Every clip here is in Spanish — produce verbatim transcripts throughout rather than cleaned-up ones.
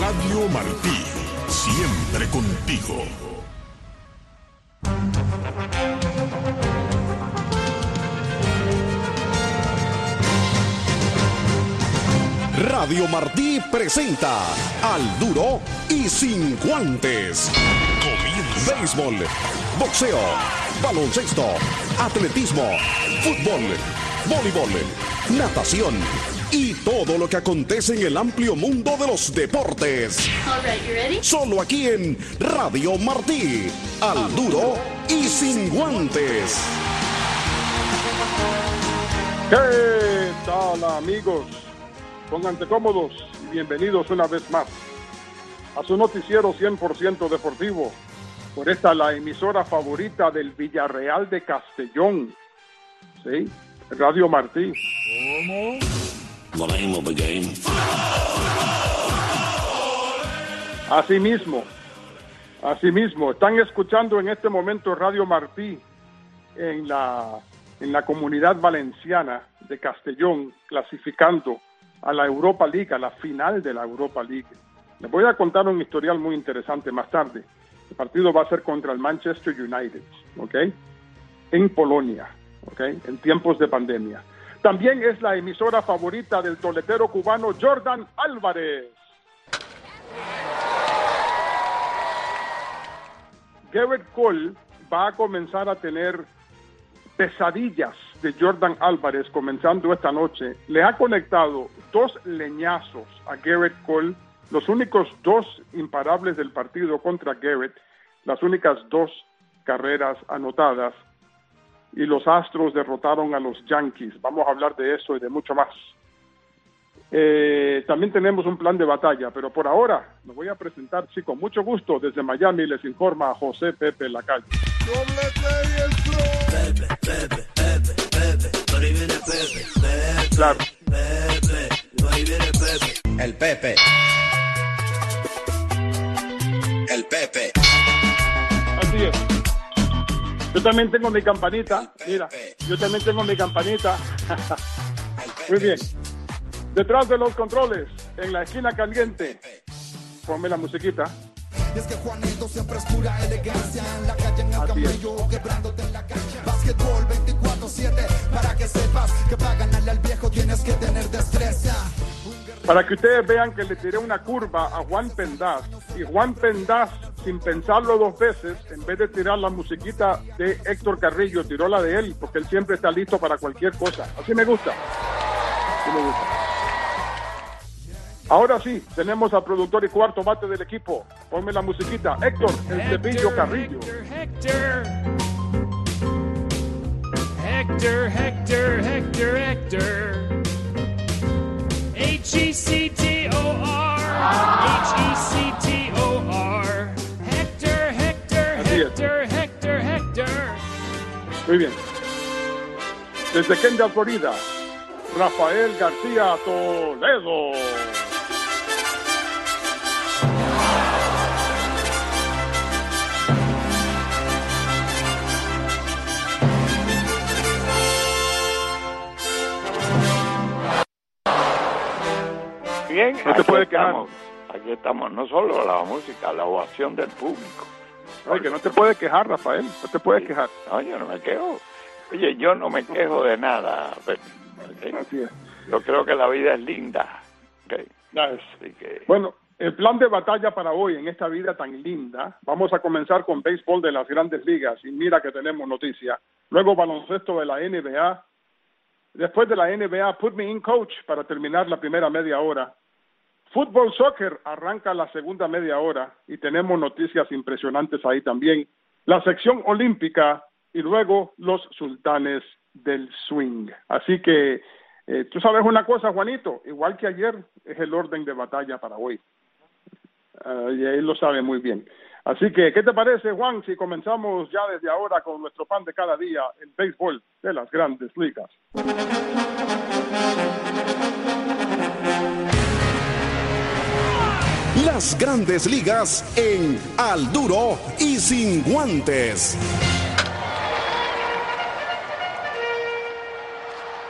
Radio Martí, siempre contigo. Radio Martí presenta Al Duro y Sin Guantes. Comienza. Béisbol, boxeo, baloncesto, atletismo, fútbol, voleibol, natación y todo lo que acontece en el amplio mundo de los deportes. All right, you ready? Solo aquí en Radio Martí, Al Duro y Sin Guantes. ¿Qué tal, amigos? Pónganse cómodos y bienvenidos una vez más a su noticiero cien por ciento deportivo. Por esta, la emisora favorita del Villarreal de Castellón. ¿Sí? Radio Martí. ¿Cómo? The name of the game. Así mismo. Así mismo. Están escuchando en este momento Radio Martí en la, en la comunidad valenciana de Castellón, clasificando a la Europa League, a la final de la Europa League. Les voy a contar un historial muy interesante más tarde. El partido va a ser contra el Manchester United, ¿ok? En Polonia, ¿ok? En tiempos de pandemia. También es la emisora favorita del toletero cubano Jordan Álvarez. Gerrit Cole va a comenzar a tener pesadillas de Jordan Álvarez comenzando esta noche. Le ha conectado dos leñazos a Gerrit Cole, los únicos dos imparables del partido contra Gerrit, las únicas dos carreras anotadas, y los Astros derrotaron a los Yankees. Vamos a hablar de eso y de mucho más. Eh, también tenemos un plan de batalla, pero por ahora me voy a presentar, sí, con mucho gusto. Desde Miami les informa José Pepe Lacalle. Pepe, Pepe, Pepe, Pepe, por ahí viene Pepe, Pepe, Claro. Pepe, por ahí viene Pepe. El Pepe. El Pepe. Así es. Yo también tengo mi campanita. Mira, yo también tengo mi campanita. Muy bien. Detrás de los controles, en la esquina caliente. Ponme la musiquita. Y es que Juanito siempre es pura elegancia en la calle, en el camello, quebrándote en la cancha. Básquetbol veinticuatro siete, para que sepas que para ganarle al viejo tienes que tener destreza. Para que ustedes vean que le tiré una curva a Juan Pendaz, y Juan Pendaz, sin pensarlo dos veces, en vez de tirar la musiquita de Héctor Carrillo, tiró la de él, porque él siempre está listo para cualquier cosa. Así me gusta. Así me gusta. Ahora sí, tenemos al productor y cuarto bate del equipo. Ponme la musiquita. Héctor, el Cepillo Carrillo. Hector, Hector, Hector, Hector, Hector. H E C T O R, H E C T O R. Hector, Hector, Hector, Hector, Hector. Muy bien. Desde Kendall, Florida, Rafael García Toledo. Bien, no te puedes quejar. Estamos, aquí estamos, no solo la música, la ovación del público. Oye, que no te puedes quejar, Rafael, no te puedes quejar. No, yo no me quejo. Oye, yo no me quejo de nada. ¿Okay? Así es. Yo creo que la vida es linda. ¿Okay? Así que... Bueno, el plan de batalla para hoy en esta vida tan linda, vamos a comenzar con béisbol de las Grandes Ligas, y mira que tenemos noticia. Luego baloncesto de la N B A. Después de la N B A, Put Me In Coach para terminar la primera media hora. Fútbol Soccer arranca la segunda media hora y tenemos noticias impresionantes ahí también. La sección olímpica y luego los sultanes del swing. Así que, eh, tú sabes una cosa, Juanito, igual que ayer es el orden de batalla para hoy. Uh, y él lo sabe muy bien. Así que, ¿qué te parece, Juan, si comenzamos ya desde ahora con nuestro pan de cada día, el béisbol de las Grandes Ligas? Las Grandes Ligas en Al Duro y Sin Guantes.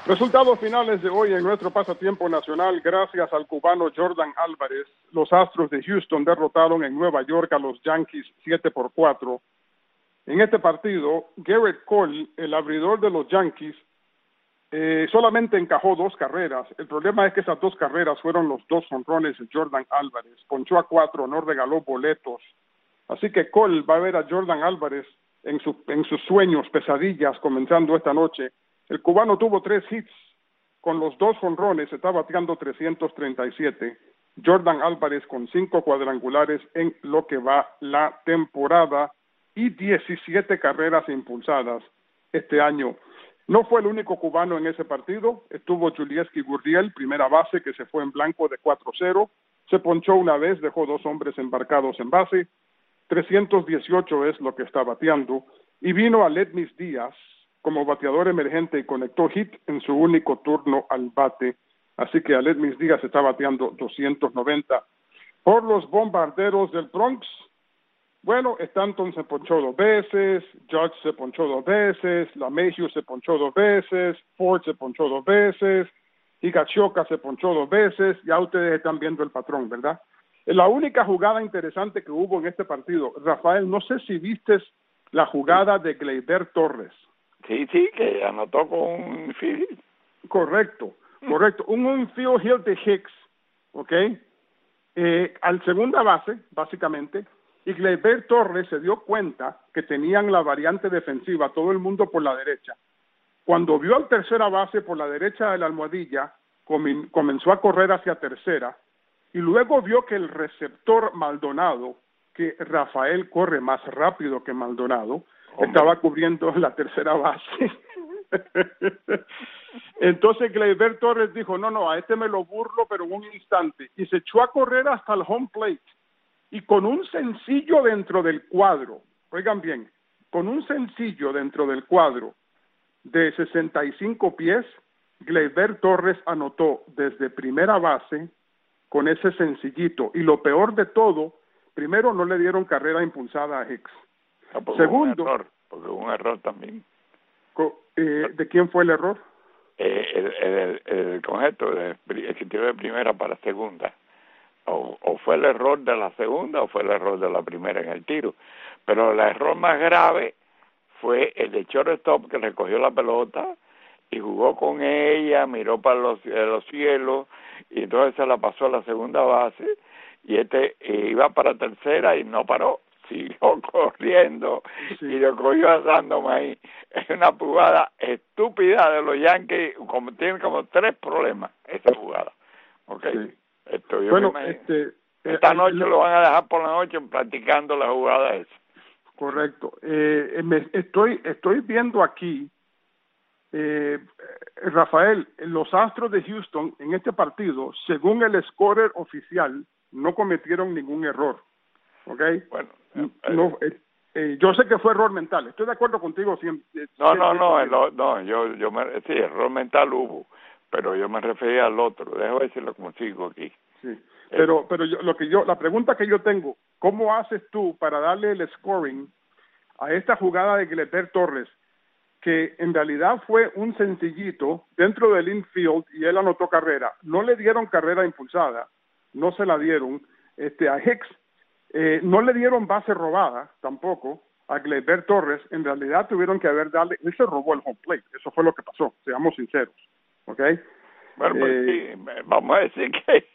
Resultados finales de hoy en nuestro pasatiempo nacional. Gracias al cubano Jordan Álvarez, los Astros de Houston derrotaron en Nueva York a los Yankees siete por cuatro. En este partido, Garrett Cole, el abridor de los Yankees, eh, solamente encajó dos carreras. El problema es que esas dos carreras fueron los dos jonrones de Jordan Álvarez. Ponchó a cuatro, no regaló boletos. Así que Cole va a ver a Jordan Álvarez en, su, en sus sueños, pesadillas, comenzando esta noche. El cubano tuvo tres hits. Con los dos jonrones está bateando trescientos treinta y siete. Jordan Álvarez con cinco cuadrangulares en lo que va la temporada y diecisiete carreras impulsadas este año. No fue el único cubano en ese partido. Estuvo Julieski Gurriel, primera base, que se fue en blanco de cuatro cero. Se ponchó una vez, dejó dos hombres embarcados en base. trescientos dieciocho es lo que está bateando. Y vino Aledmys Díaz como bateador emergente y conectó hit en su único turno al bate. Así que Aledmys Díaz está bateando doscientos noventa. Por los Bombarderos del Bronx, bueno, Stanton se ponchó dos veces, Judge se ponchó dos veces, LeMahieu se ponchó dos veces, Ford se ponchó dos veces, Higashioka se ponchó dos veces. Ya ustedes están viendo el patrón, ¿verdad? La única jugada interesante que hubo en este partido, Rafael, no sé si vistes la jugada de Gleyber Torres. Sí, sí, que anotó con un field. Correcto, correcto. Un, un field hit de Hicks, ¿ok? Eh, al segunda base, básicamente, y Gleyber Torres se dio cuenta que tenían la variante defensiva, todo el mundo por la derecha. Cuando vio al tercera base por la derecha de la almohadilla, com- comenzó a correr hacia tercera, y luego vio que el receptor Maldonado, que Rafael corre más rápido que Maldonado, Hombre. estaba cubriendo la tercera base. Entonces Gleyber Torres dijo, no, no, a este me lo burlo, pero en un instante, y se echó a correr hasta el home plate, y con un sencillo dentro del cuadro, oigan bien, con un sencillo dentro del cuadro de sesenta y cinco pies, Gleyber Torres anotó desde primera base con ese sencillito, y lo peor de todo, primero no le dieron carrera impulsada a Hicks. No, porque Segundo, un error, porque un error también. Co, eh, ¿De quién fue el error? Eh, el, el, el, el concepto de, el que tiró de primera para segunda. O, o fue el error de la segunda o fue el error de la primera en el tiro. Pero el error más grave fue el de shortstop, que recogió la pelota y jugó con ella, miró para los, los cielos, y entonces se la pasó a la segunda base, y este iba para tercera y no paró, siguió corriendo, sí. Y lo cogió asándome ahí. Es una jugada estúpida de los Yankees, como tienen como tres problemas esa jugada. ¿Ok? Sí. Esto, yo bueno, me este, esta eh, noche eh, lo van a dejar por la noche practicando la jugada esa. Correcto. Eh, me, estoy, estoy viendo aquí, eh, Rafael, los Astros de Houston en este partido, según el scorer oficial, no cometieron ningún error. ¿Ok? Bueno, no, eh, eh, yo sé que fue error mental. Estoy de acuerdo contigo. Siempre, no, siempre, no, no, siempre. no, no, yo, yo me, sí, error mental hubo, pero yo me refería al otro. Déjame ver si lo consigo aquí. Sí. Pero, pero yo, lo que yo, la pregunta que yo tengo, ¿cómo haces tú para darle el scoring a esta jugada de Gleyber Torres, que en realidad fue un sencillito dentro del infield y él anotó carrera? No le dieron carrera impulsada, no se la dieron. Este, a Hicks eh, no le dieron base robada tampoco. A Gleyber Torres en realidad tuvieron que haber darle, él se robó el home plate, eso fue lo que pasó, seamos sinceros, ¿ok? Bueno, pues eh, sí, vamos a decir que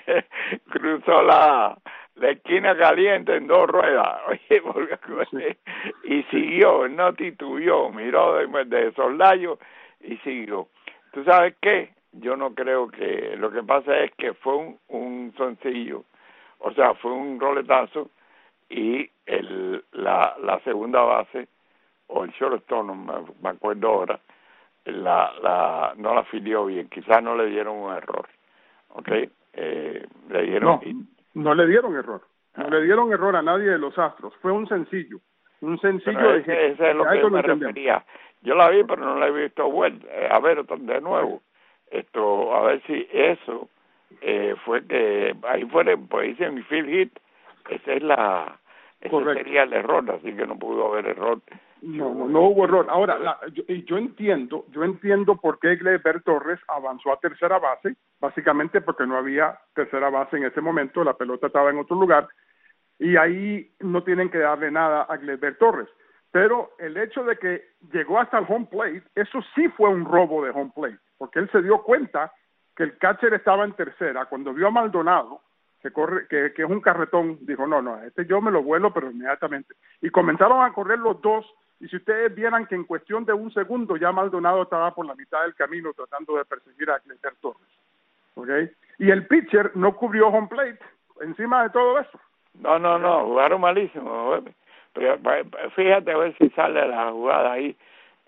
cruzó la, la esquina caliente en dos ruedas, oye, porque, sí. Y siguió, no titubeó, miró de, de soslayo y siguió. ¿Tú sabes qué? Yo no creo que, lo que pasa es que fue un, un sencillo, o sea, fue un roletazo, y el la, la segunda base, o el shortstop, no me, me acuerdo ahora, la la no la filió bien, quizás no le dieron un error, ¿ok? Eh, le dieron... No, no le dieron error, no ah. le dieron error a nadie de los Astros, fue un sencillo, un sencillo pero de ese, que, ese es lo que yo me refería. Yo la vi, pero no la he visto vuelta, eh, a ver de nuevo, esto, a ver si eso eh, fue que, ahí fue, pues hice mi field hit, esa es la, Ese Correcto. sería el error, así que no pudo haber error. No, no, no hubo error. Ahora, la, yo, y yo entiendo, yo entiendo por qué Gleyber Torres avanzó a tercera base, básicamente porque no había tercera base en ese momento, la pelota estaba en otro lugar, y ahí no tienen que darle nada a Gleyber Torres. Pero el hecho de que llegó hasta el home plate, eso sí fue un robo de home plate, porque él se dio cuenta que el catcher estaba en tercera. Cuando vio a Maldonado, que corre, que, que es un carretón, dijo, no, no, este yo me lo vuelo, pero inmediatamente. Y comenzaron a correr los dos, y si ustedes vieran que en cuestión de un segundo ya Maldonado estaba por la mitad del camino tratando de perseguir a Gleyber Torres. ¿Okay? Y el pitcher no cubrió home plate encima de todo eso. No, no, no, jugaron malísimo. Pero fíjate a ver si sale la jugada ahí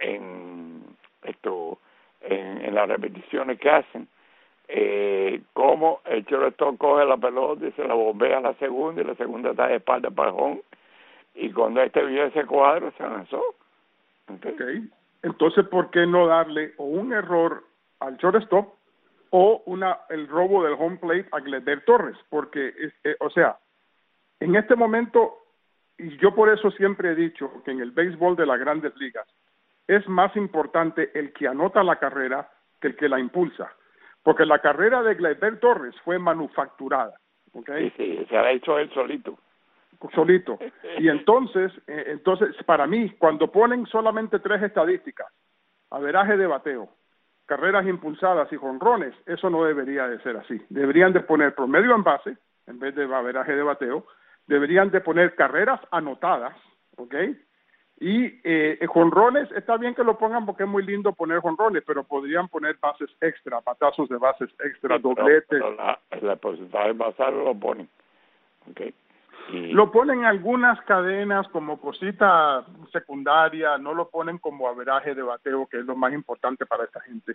en esto en, en las repeticiones que hacen. Eh, como el shortstop coge la pelota y se la bombea a la segunda y la segunda está de espalda para el home, y cuando este vio ese cuadro se lanzó. ¿Okay? Okay. Entonces, ¿por qué no darle o un error al shortstop o una el robo del home plate a Gleyber Torres? Porque, eh, o sea, en este momento, y yo por eso siempre he dicho que en el béisbol de las grandes ligas es más importante el que anota la carrera que el que la impulsa, porque la carrera de Gleyber Torres fue manufacturada, ¿okay? Sí, sí, se la ha hecho él solito. Solito. Y entonces, eh, entonces para mí, cuando ponen solamente tres estadísticas, averaje de bateo, carreras impulsadas y jonrones, eso no debería de ser así. Deberían de poner promedio en base, en vez de averaje de bateo, deberían de poner carreras anotadas, ¿ok? Y eh, jonrones, está bien que lo pongan porque es muy lindo poner jonrones, pero podrían poner bases extra, patazos de bases extra, Sí, pero, dobletes. pero la, la porcentaje basal lo ponen. Okay. Y... Lo ponen en algunas cadenas como cosita secundaria, no lo ponen como averaje de bateo, que es lo más importante para esta gente.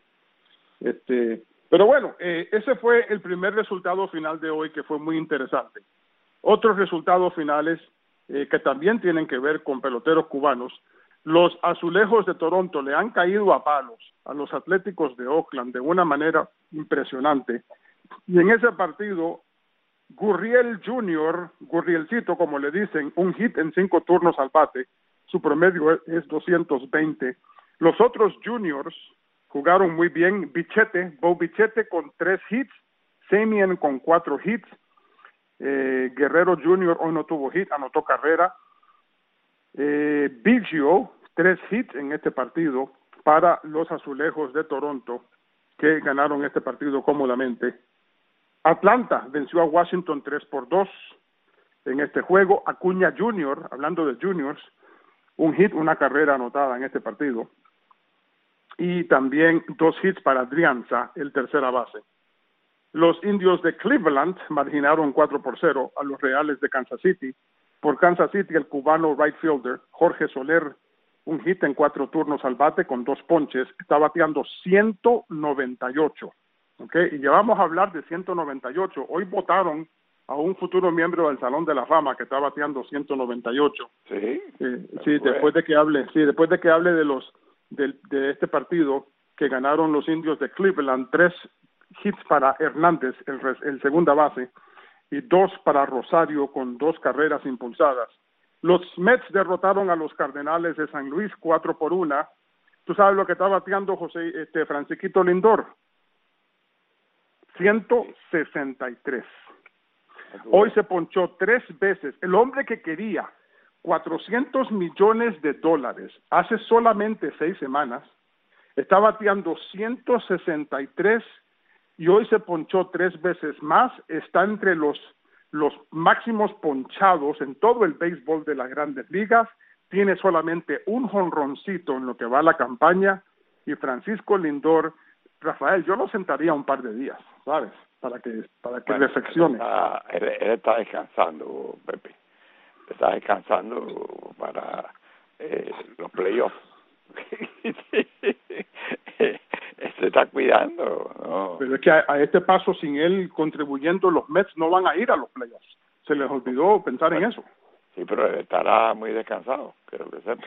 Este, pero bueno, eh, ese fue el primer resultado final de hoy, que fue muy interesante. Otros resultados finales eh, que también tienen que ver con peloteros cubanos. Los Azulejos de Toronto le han caído a palos a los Atléticos de Oakland de una manera impresionante. Y en ese partido, Gurriel junior, Gurrielcito como le dicen, un hit en cinco turnos al bate, su promedio es doscientos veinte. Los otros juniors jugaron muy bien. Bichette, Bo Bichette con tres hits, Semien con cuatro hits, eh, Guerrero junior hoy no tuvo hit, anotó carrera. Eh, Biggio, tres hits en este partido para los Azulejos de Toronto, que ganaron este partido cómodamente. Atlanta venció a Washington tres por dos en este juego. Acuña junior, hablando de juniors, un hit, una carrera anotada en este partido. Y también dos hits para Adrianza, el tercera base. Los Indios de Cleveland marginaron cuatro por cero a los Reales de Kansas City. Por Kansas City, el cubano right fielder Jorge Soler, un hit en cuatro turnos al bate con dos ponches, está bateando ciento noventa y ocho. ¿Okay? Y ya vamos a hablar de ciento noventa y ocho. Hoy votaron a un futuro miembro del Salón de la Fama que está bateando ciento noventa y ocho. Sí, eh, sí, después de que hable, sí, después de que hable de los de, de este partido que ganaron los Indios de Cleveland, tres hits para Hernández, el, el segunda base, y dos para Rosario con dos carreras impulsadas. Los Mets derrotaron a los Cardenales de San Luis cuatro por una. ¿Tú sabes lo que está bateando José este Francisquito Lindor? ciento sesenta y tres. Hoy se ponchó tres veces. El hombre que quería cuatrocientos millones de dólares hace solamente seis semanas está bateando ciento sesenta y tres y hoy se ponchó tres veces más. Está entre los, los máximos ponchados en todo el béisbol de las grandes ligas. Tiene solamente un jonroncito en lo que va a la campaña. Y Francisco Lindor, Rafael, yo lo sentaría un par de días, ¿sabes? Para que para que bueno, reflexione. Él está, él, él está descansando, Pepe. Está descansando para eh, los playoffs. Se está cuidando, ¿no? Pero es que a, a este paso, sin él contribuyendo, los Mets no van a ir a los playoffs. Se les olvidó pensar bueno, en eso. Sí, pero él estará muy descansado, creo que sepa.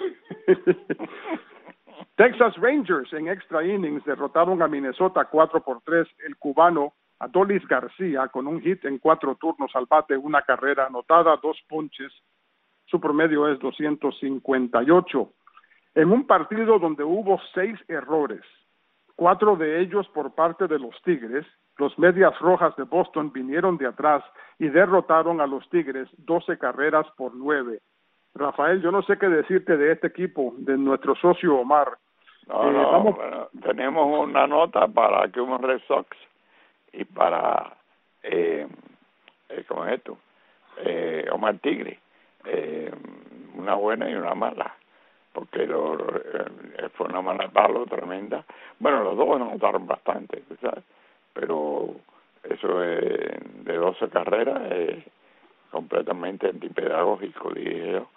Texas Rangers en extra innings derrotaron a Minnesota cuatro por tres. El cubano Adolis García con un hit en cuatro turnos al bate, una carrera anotada, dos ponches. su promedio es doscientos cincuenta y ocho. En un partido donde hubo seis errores, cuatro de ellos por parte de los Tigres, los Medias Rojas de Boston vinieron de atrás y derrotaron a los Tigres doce carreras por nueve. Rafael, yo no sé qué decirte de este equipo, de nuestro socio Omar. No, eh, no, vamos... bueno, tenemos una nota para que un Red Sox y para, eh, eh, ¿cómo es esto? Eh, Omar Tigre, eh, una buena y una mala, porque lo, eh, fue una mala palo tremenda. Bueno, los dos anotaron bastante, ¿sabes? Pero eso es, de doce carreras es completamente antipedagógico, dije yo.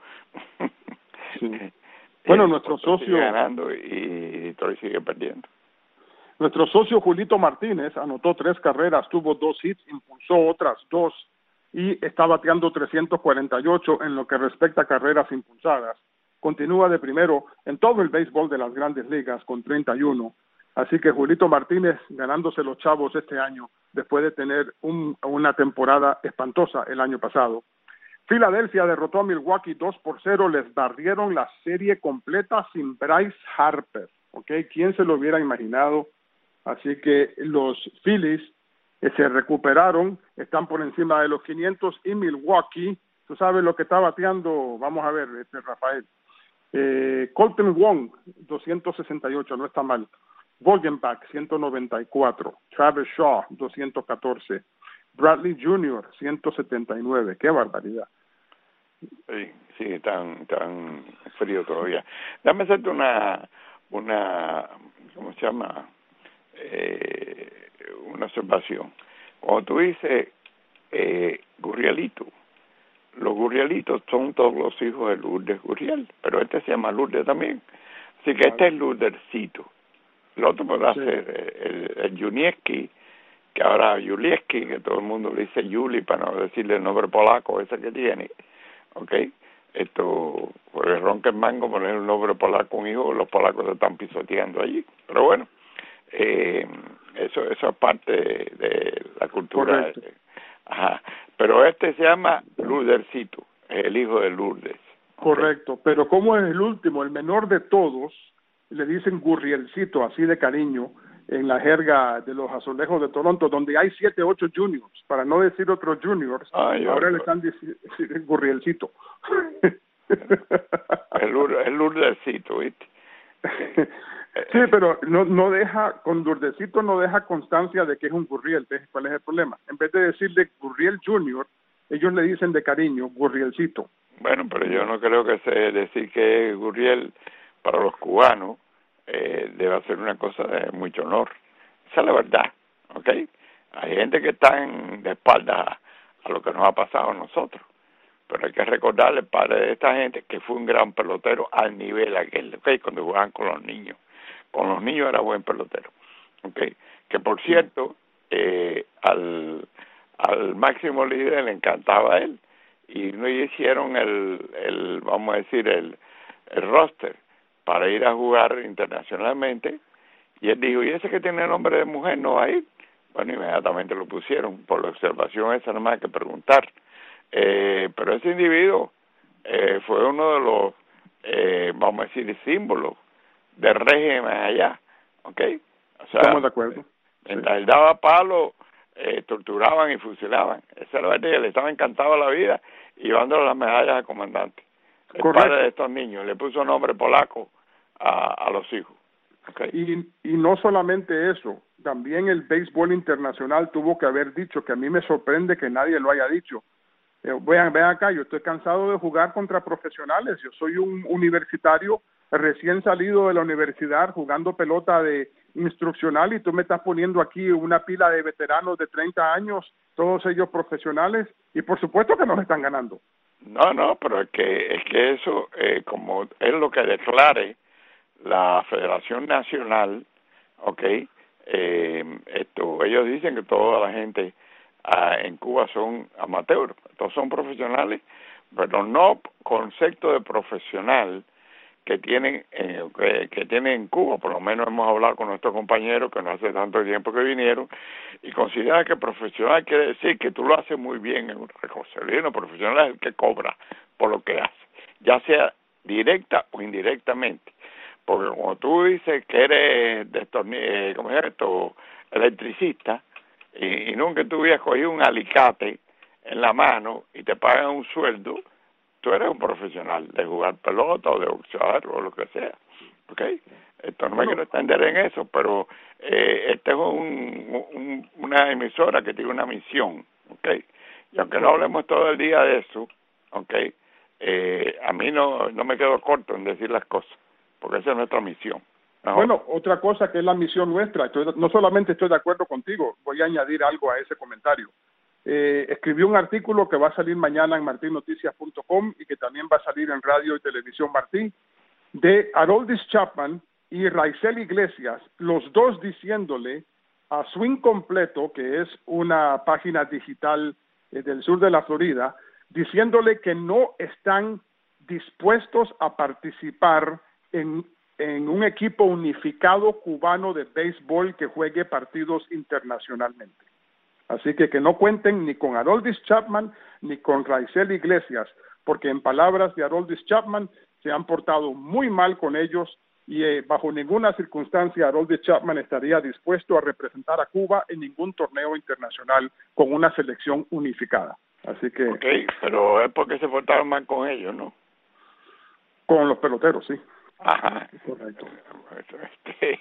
Sí. Bueno, eh, nuestro Boston socio sigue ganando y Detroit sigue perdiendo. Nuestro socio Julito Martínez anotó tres carreras, tuvo dos hits, impulsó otras dos y está bateando trescientos cuarenta y ocho en lo que respecta a carreras impulsadas. Continúa de primero en todo el béisbol de las Grandes Ligas con treinta y uno. Así que Julito Martínez ganándose los chavos este año después de tener un, una temporada espantosa el año pasado. Filadelfia derrotó a Milwaukee dos por cero, les barrieron la serie completa sin Bryce Harper. ¿Okay? ¿Quién se lo hubiera imaginado? Así que los Phillies eh, se recuperaron, están por encima de los quinientos y Milwaukee, tú sabes lo que está bateando, vamos a ver, este Rafael. Eh, Colton Wong, doscientos sesenta y ocho, no está mal. Vogelbach, ciento noventa y cuatro. Travis Shaw, doscientos catorce. Bradley junior, ciento setenta y nueve. ¡Qué barbaridad! Sí, sí, tan, tan frío todavía. Dame hacerte una, una, ¿cómo se llama? Eh, una observación. Cuando tú dices eh, Gurrielito, los Gurrielitos son todos los hijos de Lourdes Gurriel, pero este se llama Lourdes también. Así que este es Lourdescito. El otro podrá sí. ser el, el Junieski, que ahora Julieski, que todo el mundo le dice Juli para no decirle el nombre polaco ese que tiene. ¿Ok? Esto, por el ron que es mango, poner un nombre polaco a un hijo, los polacos se están pisoteando allí. Pero bueno, eh, eso, eso es parte de, de la cultura. De, ajá. Pero este se llama Lourdescito, el hijo de Lourdes. ¿Okay? Correcto, pero como es el último, el menor de todos, le dicen Gurrielcito, así de cariño, en la jerga de los Azulejos de Toronto, donde hay siete, ocho juniors, para no decir otros juniors, ah, yo, ahora yo. le están diciendo Gurrielcito. El, el Lourdescito, ¿viste? Sí, pero no no deja, con Lourdescito no deja constancia de que es un Gurriel. ¿Cuál es el problema? En vez de decirle Gurriel junior, ellos le dicen de cariño Gurrielcito. Bueno, pero yo no creo que se decir que es Gurriel para los cubanos eh, debe ser una cosa de mucho honor. Esa es la verdad, ¿ok? Hay gente que está en, de espaldas a, a lo que nos ha pasado a nosotros, pero hay que recordarle, padre de esta gente, que fue un gran pelotero al nivel aquel, ¿ok? Cuando jugaban con los niños. Con los niños era buen pelotero, ¿ok? Que por cierto, eh, al, al máximo líder le encantaba a él, y no hicieron el, el vamos a decir, el, el roster para ir a jugar internacionalmente, y él dijo, ¿y ese que tiene nombre de mujer no va a ir? Bueno, inmediatamente lo pusieron, por la observación esa nada más que preguntar. Eh, pero ese individuo eh, fue uno de los, eh, vamos a decir, símbolos del régimen allá, ¿ok? O sea, estamos de acuerdo. Mientras sí. él daba palo, eh, torturaban y fusilaban. Esa es la verdad, que le estaba encantado la vida y llevándole las medallas al comandante. El Correcto. Padre de estos niños le puso nombre polaco a, a los hijos. Okay. Y, y no solamente eso, también el béisbol internacional tuvo que haber dicho, que a mí me sorprende que nadie lo haya dicho. Eh, vean, vean acá, yo estoy cansado de jugar contra profesionales, yo soy un universitario recién salido de la universidad jugando pelota de instruccional y tú me estás poniendo aquí una pila de veteranos de treinta años, todos ellos profesionales, y por supuesto que nos están ganando. No, no, pero es que, es que eso, eh, como es lo que declare la Federación Nacional, ¿ok? Eh, esto, ellos dicen que toda la gente ah, en Cuba son amateurs, todos son profesionales, pero no concepto de profesional que tienen eh, que, que tienen en Cuba. Por lo menos hemos hablado con nuestros compañeros que no hace tanto tiempo que vinieron y considera que profesional quiere decir que tú lo haces muy bien en un reconcilio. No, profesional es el que cobra por lo que hace. ya sea directa o indirectamente. Porque como tú dices que eres destorni- ¿cómo es esto? electricista, y, y nunca tú hubieras cogido un alicate en la mano y te pagan un sueldo, tú eres un profesional de jugar pelota o de boxear o lo que sea, ¿ok? Esto no me quiero extender en eso, pero eh, esta es un, un, una emisora que tiene una misión, ¿ok? Y aunque no hablemos todo el día de eso, ¿ok? Eh, a mí no, no me quedo corto en decir las cosas, porque esa es nuestra misión. ¿No? Bueno, otra cosa que es la misión nuestra, estoy, no solamente estoy de acuerdo contigo, voy a añadir algo a ese comentario. Eh, escribí un artículo que va a salir mañana en martin noticias punto com y que también va a salir en Radio y Televisión Martí, de Aroldis Chapman y Raisel Iglesias, los dos diciéndole a Swing Completo, que es una página digital eh, del sur de la Florida, diciéndole que no están dispuestos a participar en, en un equipo unificado cubano de béisbol que juegue partidos internacionalmente. Así que que no cuenten ni con Aroldis Chapman ni con Raisel Iglesias, porque en palabras de Aroldis Chapman se han portado muy mal con ellos y eh, bajo ninguna circunstancia Aroldis Chapman estaría dispuesto a representar a Cuba en ningún torneo internacional con una selección unificada. Así que... Ok, pero es porque se portaron mal con ellos, ¿no? Con los peloteros, sí. Ajá. Correcto. Este,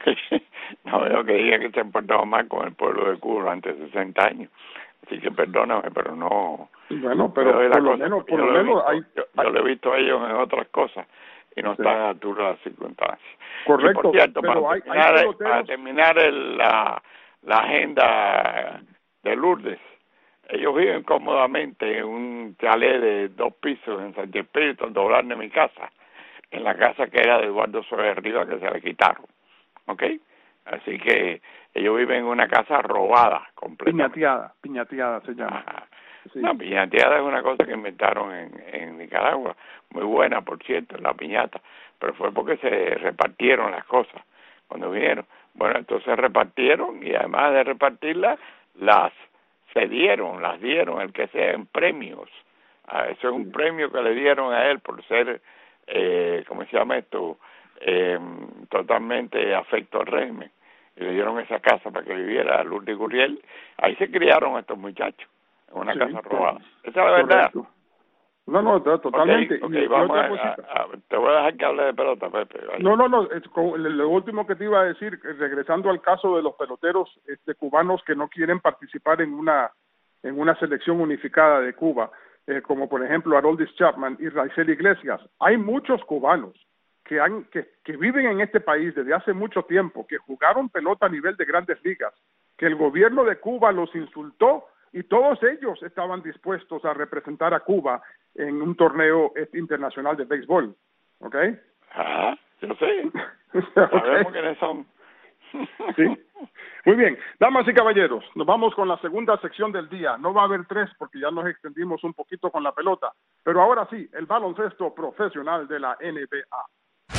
no veo que diga que se han portado mal con el pueblo de Cuba durante sesenta años. Así que perdóname, pero no... Bueno, pero por lo menos, por lo menos hay... Yo, yo lo he visto a ellos en otras cosas y no sí. están a la altura de las circunstancias. Correcto, y por cierto, pero para hay, terminar, hay para terminar el, la, la agenda de Lourdes, ellos viven cómodamente en un chalet de dos pisos en San Espíritu, al doblar de mi casa, en la casa que era de Eduardo Soler Rivas, que se le quitaron, ¿ok? Así que ellos viven en una casa robada completamente. Piñateada, piñateada se llama. Ajá. Sí. No, piñateada es una cosa que inventaron en, en Nicaragua, muy buena, por cierto, la piñata, pero fue porque se repartieron las cosas cuando vinieron. Bueno, entonces repartieron y además de repartirlas, las cedieron, las dieron, el que sea, en premios. Ah, eso es un premio que le dieron a él por ser, eh, ¿cómo se llama esto?, eh, totalmente afecto al régimen. Y le dieron esa casa para que viviera Lourdes Gurriel. Ahí se criaron estos muchachos, en una sí, casa robada. Esa es la verdad. No, no, totalmente. Okay, okay, y, vamos y a, a, a, te voy a dejar que hable de pelota, Pepe. Vale. No, no, no. Es, lo último que te iba a decir, regresando al caso de los peloteros este, cubanos que no quieren participar en una en una selección unificada de Cuba, eh, como por ejemplo Aroldis Chapman y Raisel Iglesias. Hay muchos cubanos que, han, que, que viven en este país desde hace mucho tiempo, que jugaron pelota a nivel de grandes ligas, que el gobierno de Cuba los insultó y todos ellos estaban dispuestos a representar a Cuba en un torneo internacional de béisbol, ¿ok? Ah, yo sé. Sabemos okay. quiénes son. Sí. Muy bien, damas y caballeros, nos vamos con la segunda sección del día. No va a haber tres porque ya nos extendimos un poquito con la pelota, pero ahora sí, el baloncesto profesional de la N B A.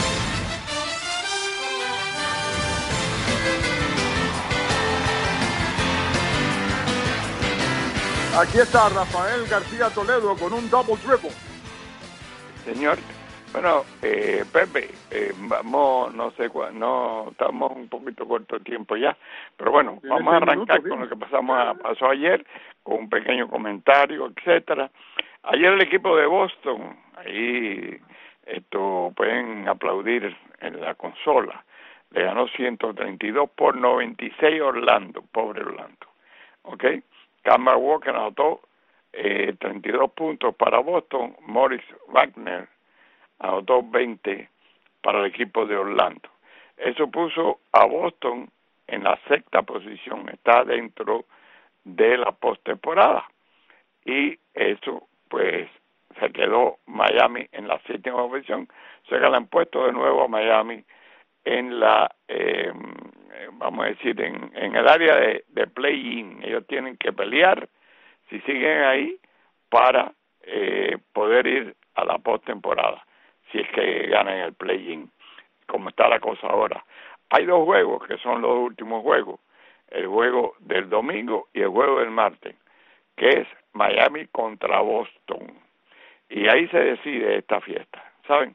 Aquí está Rafael García Toledo con un double dribble. Señor, bueno, eh, Pepe, eh, vamos, no sé cuándo, no, estamos un poquito corto de tiempo ya, pero bueno, vamos a arrancar minutos, con lo que pasamos a, pasó ayer, con un pequeño comentario, etcétera. Ayer el equipo de Boston, ahí esto pueden aplaudir en la consola, le ganó ciento treinta y dos por noventa y seis Orlando, pobre Orlando, ¿ok? Kemba Walker anotó eh, treinta y dos puntos para Boston, Morris Wagner anotó veinte para el equipo de Orlando. Eso puso a Boston en la sexta posición, está dentro de la postemporada. Y eso, pues, se quedó Miami en la séptima posición. Se le han puesto de nuevo a Miami en la, eh, vamos a decir, en, en el área de, de play-in. Ellos tienen que pelear, si siguen ahí, para eh, poder ir a la postemporada, si es que ganan el play-in, como está la cosa ahora. Hay dos juegos que son los últimos juegos, el juego del domingo y el juego del martes, que es Miami contra Boston. y ahí se decide esta fiesta, ¿saben?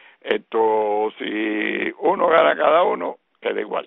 Esto, si uno gana cada uno, queda igual.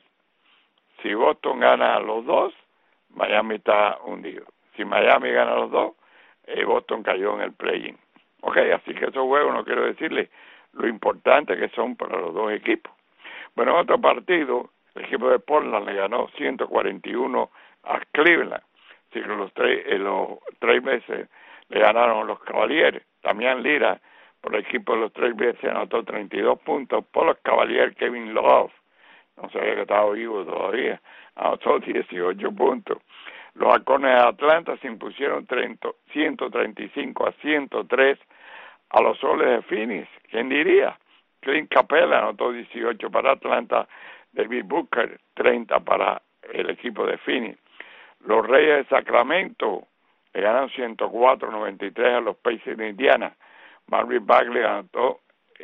Si Boston gana a los dos, Miami está hundido. Si Miami gana a los dos, eh, Boston cayó en el play-in. Ok, así que esos juegos no quiero decirles lo importante que son para los dos equipos. Bueno, en otro partido, el equipo de Portland le ganó ciento cuarenta y uno a Cleveland. Así que los tres, eh, los tres veces le ganaron los Cavaliers. Damián Lillard, por el equipo de los tres veces, anotó treinta y dos puntos. Por los Cavaliers, Kevin Love, no sabía que estaba vivo todavía, anotó dieciocho puntos. Los Halcones de Atlanta se impusieron ciento treinta y cinco a ciento tres a los Soles de Phoenix. ¿Quién diría? Clint Capella anotó dieciocho para Atlanta, David Booker treinta para el equipo de Phoenix. Los Reyes de Sacramento le ganaron ciento cuatro a noventa y tres a los Pacers de Indiana. Marvin Bagley anotó,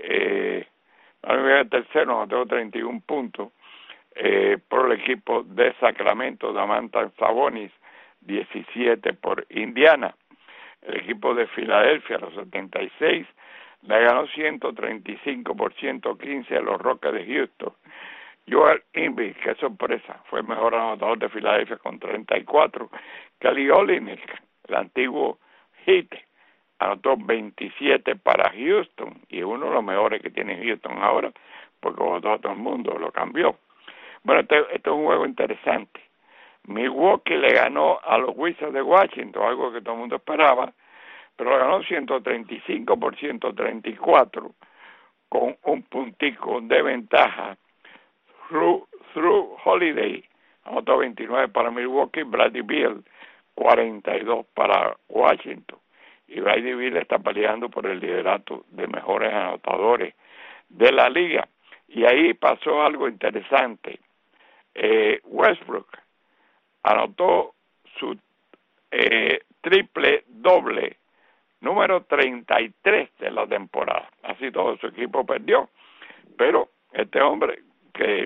eh, Marvin Bagley tercero anotó treinta y un puntos eh, por el equipo de Sacramento. Domantas Sabonis diecisiete por Indiana. El equipo de Filadelfia, los setenta y seis, le ganó ciento treinta y cinco por ciento quince a los Rockets de Houston. Joel Embiid, qué sorpresa, fue el mejor anotador de Filadelfia con treinta y cuatro. Kelly Olynyk, el antiguo Heat, anotó veintisiete para Houston, y uno de los mejores que tiene Houston ahora, porque votó a todo el mundo, lo cambió. Bueno, este, este es un juego interesante. Milwaukee le ganó a los Wizards de Washington, algo que todo el mundo esperaba, pero le ganó ciento treinta y cinco por ciento treinta y cuatro, con un puntico de ventaja. Through, through Holiday anotó veintinueve para Milwaukee, Bradley Beal cuarenta y dos para Washington, y Bradley Beal está peleando por el liderato de mejores anotadores de la liga. Y ahí pasó algo interesante. eh, Westbrook anotó su eh, triple doble número treinta y tres de la temporada. Así todo su equipo perdió, pero este hombre que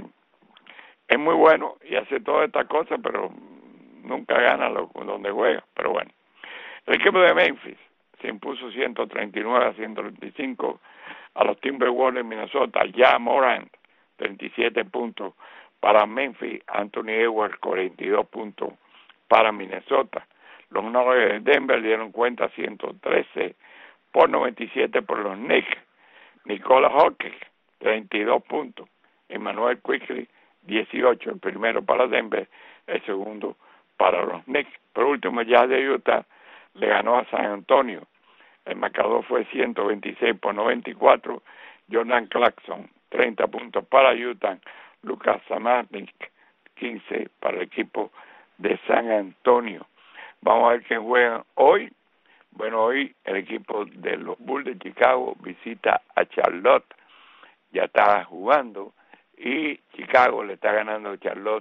es muy bueno y hace todas estas cosas, pero nunca gana lo, donde juega. Pero bueno, el equipo de Memphis se impuso ciento treinta y nueve a ciento treinta y cinco a los Timberwolves de Minnesota. Ja Morant, treinta y siete puntos para Memphis. Anthony Edwards, cuarenta y dos puntos para Minnesota. Los Nuggets de Denver dieron cuenta ciento trece por noventa y siete por los Knicks. Nikola Jokic, treinta y dos puntos. Emmanuel Quickley, dieciocho. El primero para Denver, el segundo para los Knicks. Por último, el Jazz de Utah le ganó a San Antonio. El marcador fue ciento veintiséis por noventa y cuatro. Jordan Clarkson, treinta puntos para Utah. Lucas Samarnik, quince para el equipo de San Antonio. Vamos a ver quién juega hoy. Bueno, hoy el equipo de los Bulls de Chicago visita a Charlotte. Ya está jugando y Chicago le está ganando a Charlotte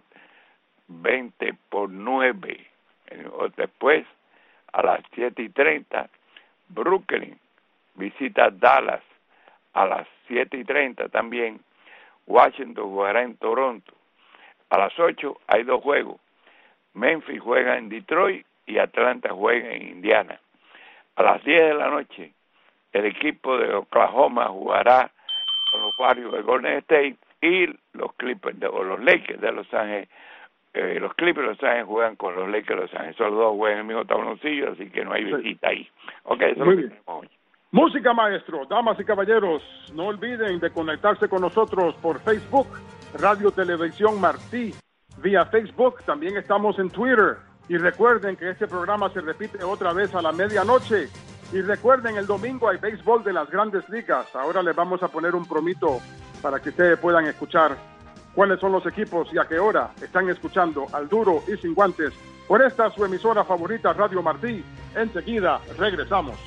veinte por nueve. Después, a las siete y treinta, Brooklyn visita Dallas. A las siete y treinta también, Washington jugará en Toronto. A las ocho hay dos juegos. Memphis juega en Detroit y Atlanta juega en Indiana. A las diez de la noche, el equipo de Oklahoma jugará con los Warriors de Golden State y los Clippers de, o los Lakers de Los Ángeles. Eh, los Clippers de Los Ángeles juegan con los Lakers de Los Ángeles. Esos dos juegan en el mismo tabloncillo, así que no hay visita ahí. Ok, eso Muy es lo que bien. tenemos hoy. Música, maestro. Damas y caballeros, no olviden de conectarse con nosotros por Facebook, Radio Televisión Martí, vía Facebook. También estamos en Twitter. Y recuerden que este programa se repite otra vez a la medianoche. Y recuerden, el domingo hay béisbol de las Grandes Ligas. Ahora les vamos a poner un promito para que ustedes puedan escuchar cuáles son los equipos y a qué hora están escuchando Al Duro y Sin Guantes por esta su emisora favorita, Radio Martí. Enseguida regresamos.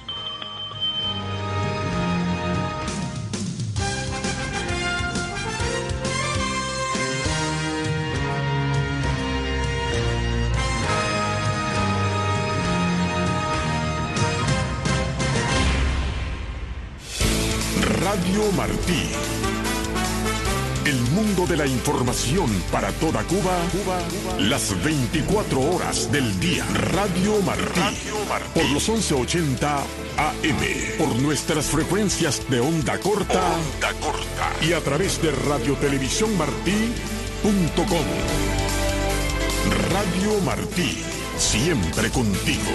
Radio Martí. El mundo de la información para toda Cuba, Cuba, Cuba. Las veinticuatro horas del día. Radio Martí. Radio Martí. Por los once ochenta A M. Por nuestras frecuencias de onda corta. Onda corta. Y a través de radio televisión martí punto com. Radio Martí. Siempre contigo.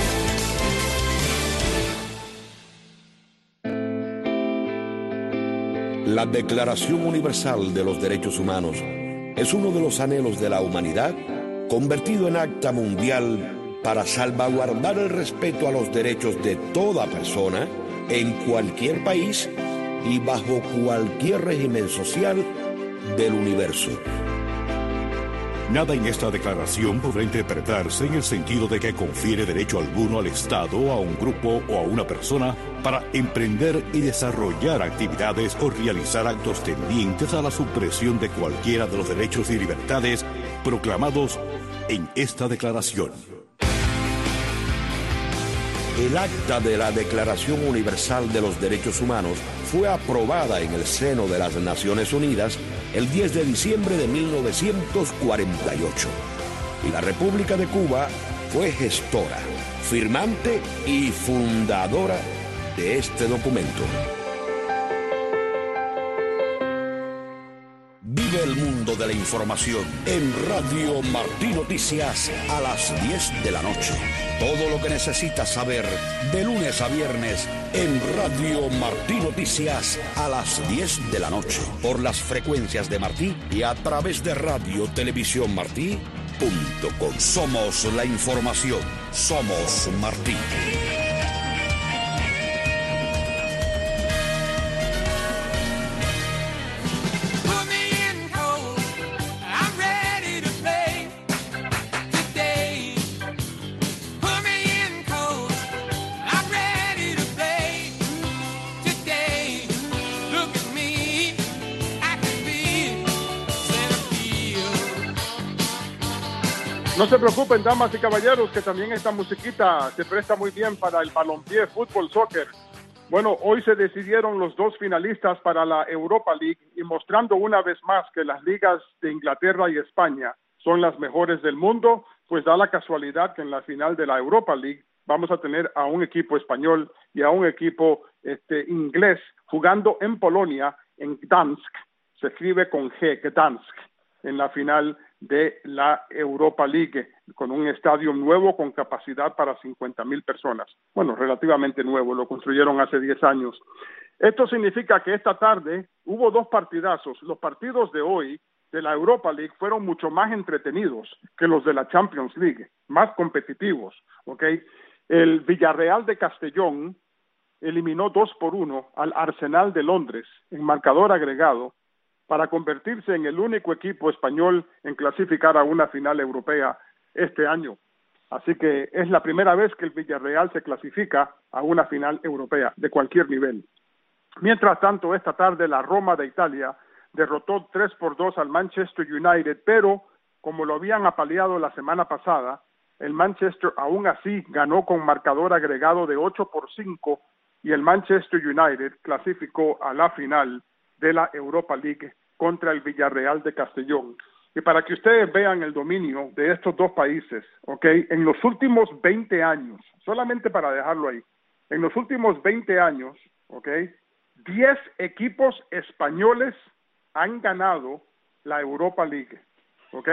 La Declaración Universal de los Derechos Humanos es uno de los anhelos de la humanidad convertido en acta mundial para salvaguardar el respeto a los derechos de toda persona en cualquier país y bajo cualquier régimen social del universo. Nada en esta declaración podrá interpretarse en el sentido de que confiere derecho alguno al Estado, a un grupo o a una persona para emprender y desarrollar actividades o realizar actos tendientes a la supresión de cualquiera de los derechos y libertades proclamados en esta declaración. El acta de la Declaración Universal de los Derechos Humanos fue aprobada en el seno de las Naciones Unidas el diez de diciembre de mil novecientos cuarenta y ocho. Y la República de Cuba fue gestora, firmante y fundadora de este documento. Vive el mundo de la información en Radio Martí Noticias a las diez de la noche. Todo lo que necesitas saber de lunes a viernes en Radio Martí Noticias a las diez de la noche. Por las frecuencias de Martí y a través de radio televisión martí punto com. Somos la información. Somos Martí. No se preocupen, damas y caballeros, que también esta musiquita se presta muy bien para el balompié, fútbol, soccer. Bueno, hoy se decidieron los dos finalistas para la Europa League y mostrando una vez más que las ligas de Inglaterra y España son las mejores del mundo, pues da la casualidad que en la final de la Europa League vamos a tener a un equipo español y a un equipo este, inglés jugando en Polonia, en Gdansk, se escribe con G, Gdansk, en la final de la Europa League, con un estadio nuevo con capacidad para cincuenta mil personas. Bueno, relativamente nuevo, lo construyeron hace diez años. Esto significa que esta tarde hubo dos partidazos. Los partidos de hoy de la Europa League fueron mucho más entretenidos que los de la Champions League, más competitivos, ¿ok? El Villarreal de Castellón eliminó dos por uno al Arsenal de Londres en marcador agregado, para convertirse en el único equipo español en clasificar a una final europea este año. Así que es la primera vez que el Villarreal se clasifica a una final europea de cualquier nivel. Mientras tanto, esta tarde la Roma de Italia derrotó tres por dos al Manchester United, pero como lo habían apaleado la semana pasada, el Manchester aún así ganó con marcador agregado de ocho por cinco y el Manchester United clasificó a la final de la Europa League contra el Villarreal de Castellón. Y para que ustedes vean el dominio de estos dos países, ¿ok? En los últimos veinte años, solamente para dejarlo ahí, en los últimos veinte años, ¿ok? diez equipos españoles han ganado la Europa League, ¿ok?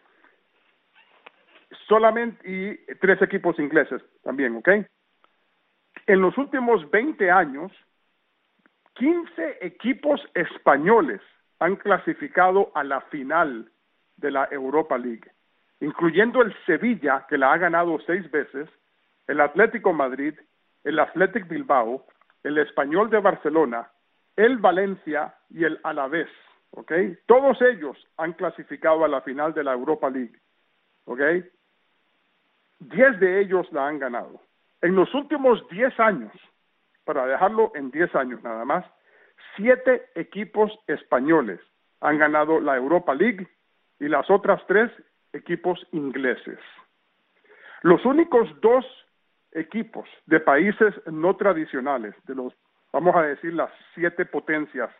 Solamente, y tres equipos ingleses también, ¿ok? En los últimos veinte años, quince equipos españoles han clasificado a la final de la Europa League, incluyendo el Sevilla, que la ha ganado seis veces, el Atlético Madrid, el Athletic Bilbao, el Español de Barcelona, el Valencia y el Alavés, ¿ok? Todos ellos han clasificado a la final de la Europa League, ¿ok? Diez de ellos la han ganado. En los últimos diez años, para dejarlo en diez años nada más, siete equipos españoles han ganado la Europa League y las otras tres equipos ingleses. Los únicos dos equipos de países no tradicionales, de los, vamos a decir, las siete potencias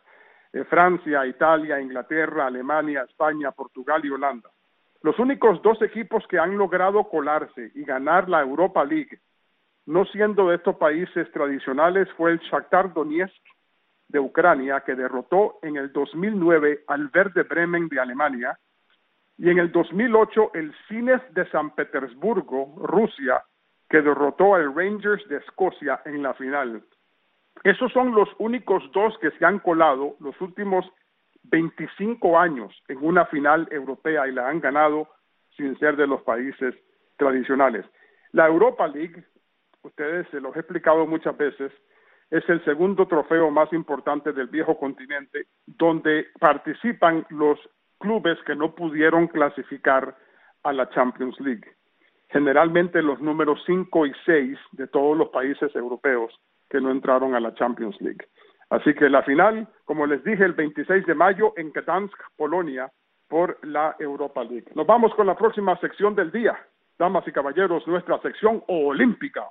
eh, Francia, Italia, Inglaterra, Alemania, España, Portugal y Holanda. Los únicos dos equipos que han logrado colarse y ganar la Europa League, no siendo de estos países tradicionales, fue el Shakhtar Donetsk de Ucrania, que derrotó en el dos mil nueve al Werder Bremen de Alemania, y en el dos mil ocho el Zenit de San Petersburgo, Rusia, que derrotó al Rangers de Escocia en la final. Esos son los únicos dos que se han colado los últimos veinticinco años en una final europea y la han ganado sin ser de los países tradicionales. La Europa League, ustedes se los he explicado muchas veces, es el segundo trofeo más importante del viejo continente, donde participan los clubes que no pudieron clasificar a la Champions League. Generalmente los números cinco y seis de todos los países europeos que no entraron a la Champions League. Así que la final, como les dije, el veintiséis de mayo en Gdansk, Polonia, por la Europa League. Nos vamos con la próxima sección del día. Damas y caballeros, nuestra sección olímpica.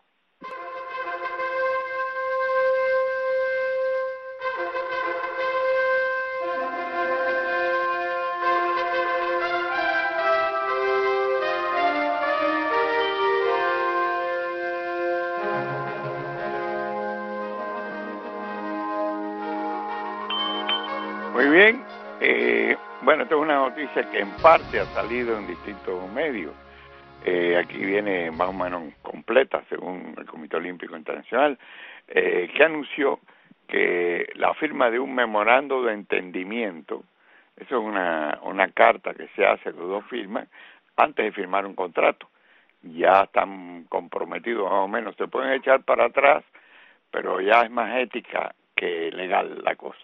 Muy bien, eh, bueno, esta es una noticia que en parte ha salido en distintos medios. Eh, aquí viene más o menos completa, según el Comité Olímpico Internacional, eh, que anunció que la firma de un memorando de entendimiento, eso es una, una carta que se hace, los dos firman, antes de firmar un contrato. Ya están comprometidos más o menos, se pueden echar para atrás, pero ya es más ética que legal la cosa.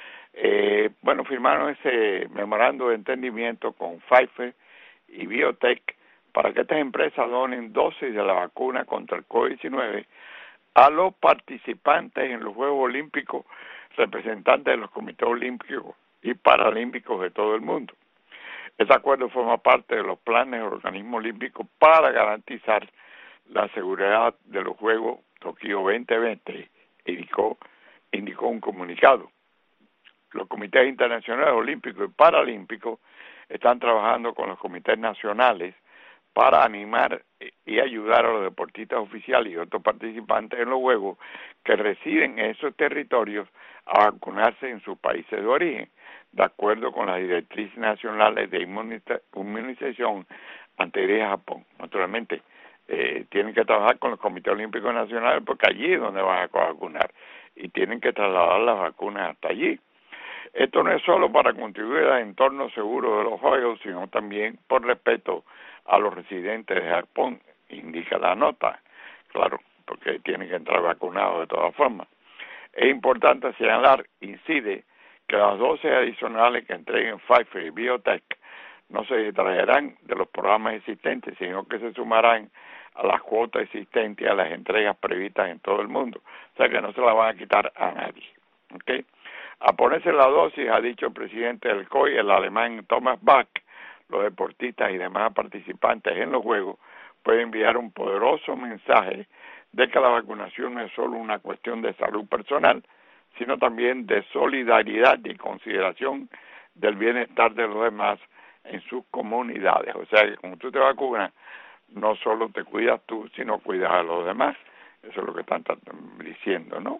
Eh, bueno, firmaron ese memorando de entendimiento con Pfizer y Biotech para que estas empresas donen dosis de la vacuna contra el COVID diecinueve a los participantes en los Juegos Olímpicos, representantes de los comités olímpicos y paralímpicos de todo el mundo. Este acuerdo forma parte de los planes del organismo olímpico para garantizar la seguridad de los Juegos Tokio veinte veinte, indicó, indicó un comunicado. Los comités internacionales olímpicos y paralímpicos están trabajando con los comités nacionales para animar y ayudar a los deportistas oficiales y otros participantes en los Juegos que residen en esos territorios a vacunarse en sus países de origen, de acuerdo con las directrices nacionales de inmunización anteriores a Japón. Naturalmente, eh, tienen que trabajar con los comités olímpicos nacionales porque allí es donde van a vacunar y tienen que trasladar las vacunas hasta allí. Esto no es solo para contribuir al entorno seguro de los Juegos, sino también por respeto a los residentes de Japón, indica la nota, claro, porque tienen que entrar vacunados de todas formas. Es importante señalar, incide, que las dosis adicionales que entreguen Pfizer y Biotech no se traerán de los programas existentes, sino que se sumarán a las cuotas existentes y a las entregas previstas en todo el mundo. O sea que no se las van a quitar a nadie. ¿Okay? A ponerse la dosis, ha dicho el presidente del C O I, el alemán Thomas Bach, los deportistas y demás participantes en los Juegos pueden enviar un poderoso mensaje de que la vacunación no es solo una cuestión de salud personal, sino también de solidaridad y consideración del bienestar de los demás en sus comunidades. O sea que como tú te vacunas, no solo te cuidas tú, sino cuidas a los demás. Eso es lo que están diciendo, ¿no?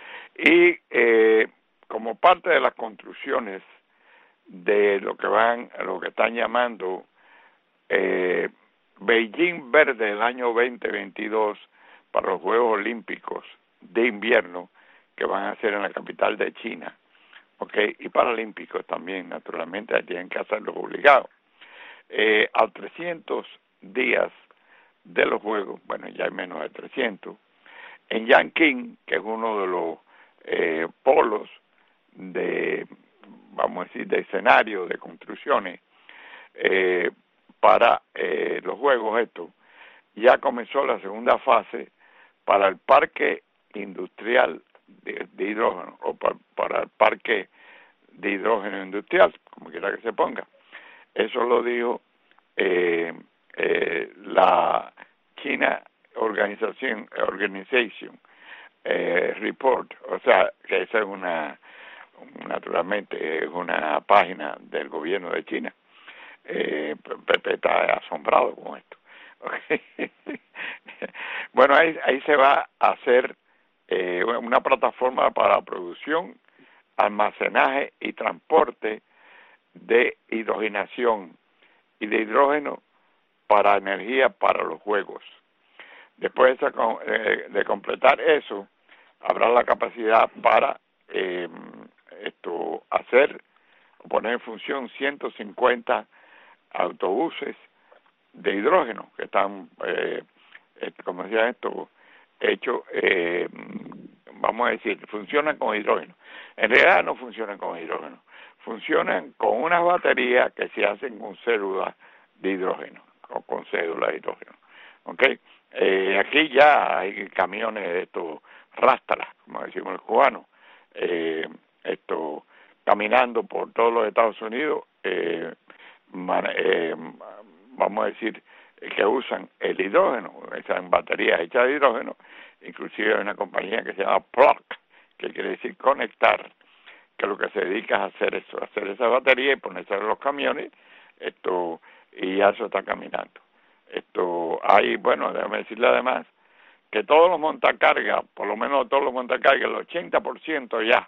Y eh, como parte de las construcciones de lo que van, lo que están llamando eh, Beijing Verde el año veinte veintidós para los Juegos Olímpicos de invierno que van a ser en la capital de China, okay, y paralímpicos también, naturalmente tienen que hacerlo obligado. Eh, a trescientos días de los Juegos, bueno, ya hay menos de trescientos, en Yanqing, que es uno de los eh, polos de, vamos a decir, de escenario, de construcciones eh, para eh, los Juegos estos, ya comenzó la segunda fase para el parque industrial de, de hidrógeno, o para, para el parque de hidrógeno industrial, como quiera que se ponga. Eso lo dijo eh, eh, la China Organization, Organization eh, Report, o sea, que esa es una naturalmente es una página del gobierno de China. Eh, Pepe está asombrado con esto. Okay. Bueno, ahí, ahí se va a hacer eh, una plataforma para producción, almacenaje y transporte de hidrogenación y de hidrógeno para energía para los juegos. Después de, de completar eso, habrá la capacidad para eh, esto hacer o poner en función ciento cincuenta autobuses de hidrógeno que están, eh, este, como decía esto, hechos, eh, vamos a decir, funcionan con hidrógeno. En realidad no funcionan con hidrógeno, funcionan con unas baterías que se hacen con células de hidrógeno, o con cédulas de hidrógeno. ¿Okay? Eh, aquí ya hay camiones de estos rástaras, como decimos los cubanos, eh, esto, caminando por todos los Estados Unidos, eh, man, eh, vamos a decir, que usan el hidrógeno, esas baterías hechas de hidrógeno. Inclusive hay una compañía que se llama Plug, que quiere decir conectar, que lo que se dedica es a hacer eso, a hacer esa batería y ponerse en los camiones, esto, y ya eso está caminando. Esto, hay, bueno, déjame decirle además, que todos los montacargas, por lo menos todos los montacargas, el ochenta por ciento ya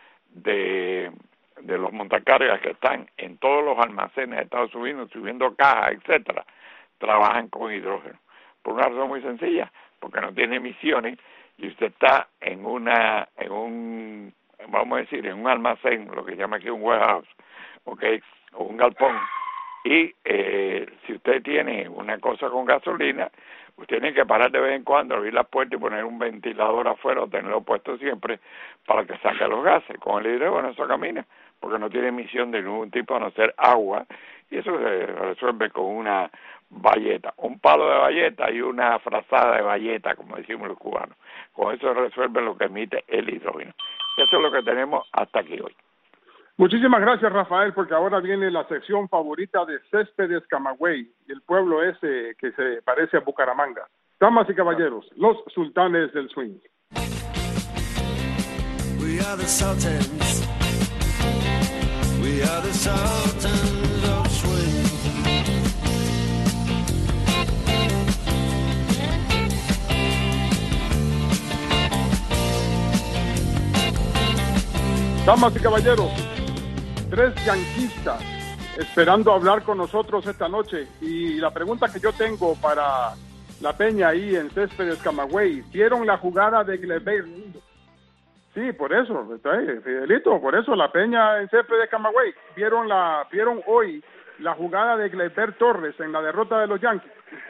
de, de los montacargas que están en todos los almacenes de Estados Unidos, subiendo cajas, etcétera, trabajan con hidrógeno. Por una razón muy sencilla, porque no tiene emisiones y usted está en una, en un, vamos a decir, en un almacén, lo que se llama aquí un warehouse, okay, o un galpón, y eh, si usted tiene una cosa con gasolina, usted tiene que parar de vez en cuando, abrir la puerta y poner un ventilador afuera o tenerlo puesto siempre para que saque los gases. Con el hidrógeno eso camina, porque no tiene emisión de ningún tipo a no ser agua, y eso se resuelve con una bayeta, un palo de bayeta y una frazada de bayeta, como decimos los cubanos. Con eso resuelve lo que emite el hidrógeno. Eso es lo que tenemos hasta aquí hoy. Muchísimas gracias, Rafael, porque ahora viene la sección favorita de Céspedes Camagüey, el pueblo ese que se parece a Bucaramanga. Damas y caballeros, los sultanes del swing. We are the sultans. We are the sultans of swing. Damas y caballeros, tres yanquistas esperando hablar con nosotros esta noche. Y la pregunta que yo tengo para la peña ahí en Céspedes Camagüey, ¿vieron la jugada de Gleyber? Sí, por eso, Fidelito, por eso la peña en Céspedes Camagüey, ¿vieron la vieron hoy la jugada de Gleyber Torres en la derrota de los Yankees?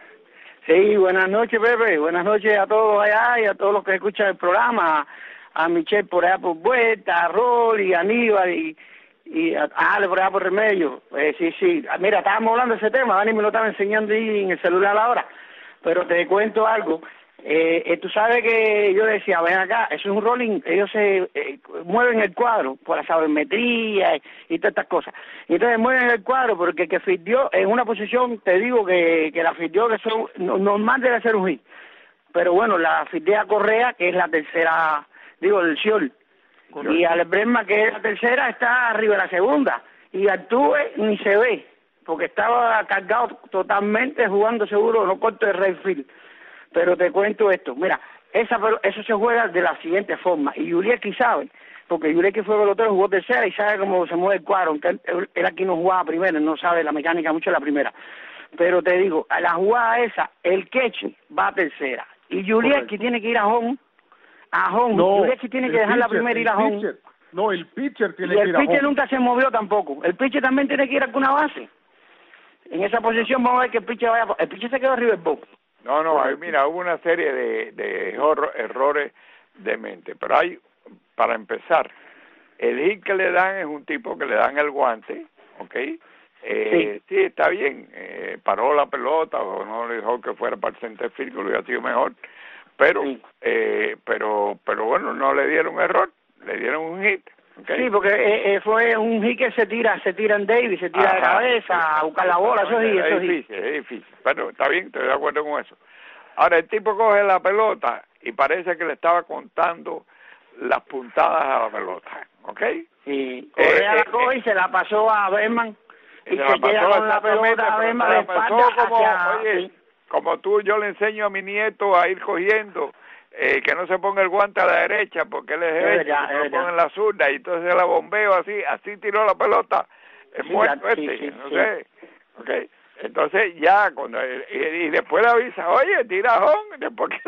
Sí, buenas noches, Pepe, buenas noches a todos allá y a todos los que escuchan el programa, a Michelle por allá por Vuelta, a Rolly, a Aníbal y, y a Ale por allá por Remedio. Eh, sí, sí, mira, estábamos hablando de ese tema, Dani me lo estaba enseñando ahí en el celular ahora, pero te cuento algo. Eh, eh, tú sabes que yo decía, ven acá, eso es un rolling, ellos se eh, mueven el cuadro por la sabermetría y, y todas estas cosas. Y entonces mueven el cuadro porque el que fildió en una posición, te digo que, que la fildió que son no, normal debe ser un hit. Pero bueno, la fildea Correa, que es la tercera, digo, el Ciol. Y Alex Bregman, que es la tercera, está arriba de la segunda. Y Altuve ni se ve, porque estaba cargado totalmente jugando seguro, no corto de right field. Pero te cuento esto, mira, esa eso se juega de la siguiente forma, y Yurieki sabe, porque Yurieki fue pelotero, jugó tercera y sabe cómo se mueve el cuadro, aunque él, él aquí no jugaba primera, no sabe la mecánica mucho de la primera. Pero te digo, a la jugada esa, el catcher va a tercera, y Yurieki tiene que ir a home, a home, no, Yurieki tiene que dejar pitcher, la primera y ir a home. Pitcher, no, el pitcher tiene y que ir a home. el pitcher nunca se movió tampoco, el pitcher también tiene que ir a alguna base. En esa posición vamos a ver que el pitcher vaya, el pitcher se quedó arriba del box. No, no, hay, mira, hubo una serie de, de horror, errores de mente, pero hay, para empezar, el hit que le dan es un tipo que le dan el guante, ¿ok? Eh, sí. sí, está bien, eh, paró la pelota o no le dejó que fuera para el center field, que lo hubiera sido mejor, pero, sí. eh, pero, pero bueno, no le dieron error, le dieron un hit. Okay. Sí, porque eh, eh, fue un hit que se tira, se tira en Davis, se tira Ajá, de cabeza sí, a buscar la bola, eso sí, eso es difícil, es difícil, pero está bien, estoy de acuerdo con eso. Ahora el tipo coge la pelota y parece que le estaba contando las puntadas a la pelota, ¿ok? Sí, Correa eh, la eh, coge y se la pasó a Berman y, y se, se se queda con la pelota a Berman de espalda como, hacia... oye, sí. como tú, yo le enseño a mi nieto a ir cogiendo, eh, que no se ponga el guante a la derecha, porque él es derecho, verdad, que se es lo pone verdad. en la zurda, y entonces la bombeo así, así tiró la pelota, el Sí, muerto ya, sí, este, sí, no sí. sé, okay. Entonces ya, cuando y, y después le avisa, oye, tira home, después que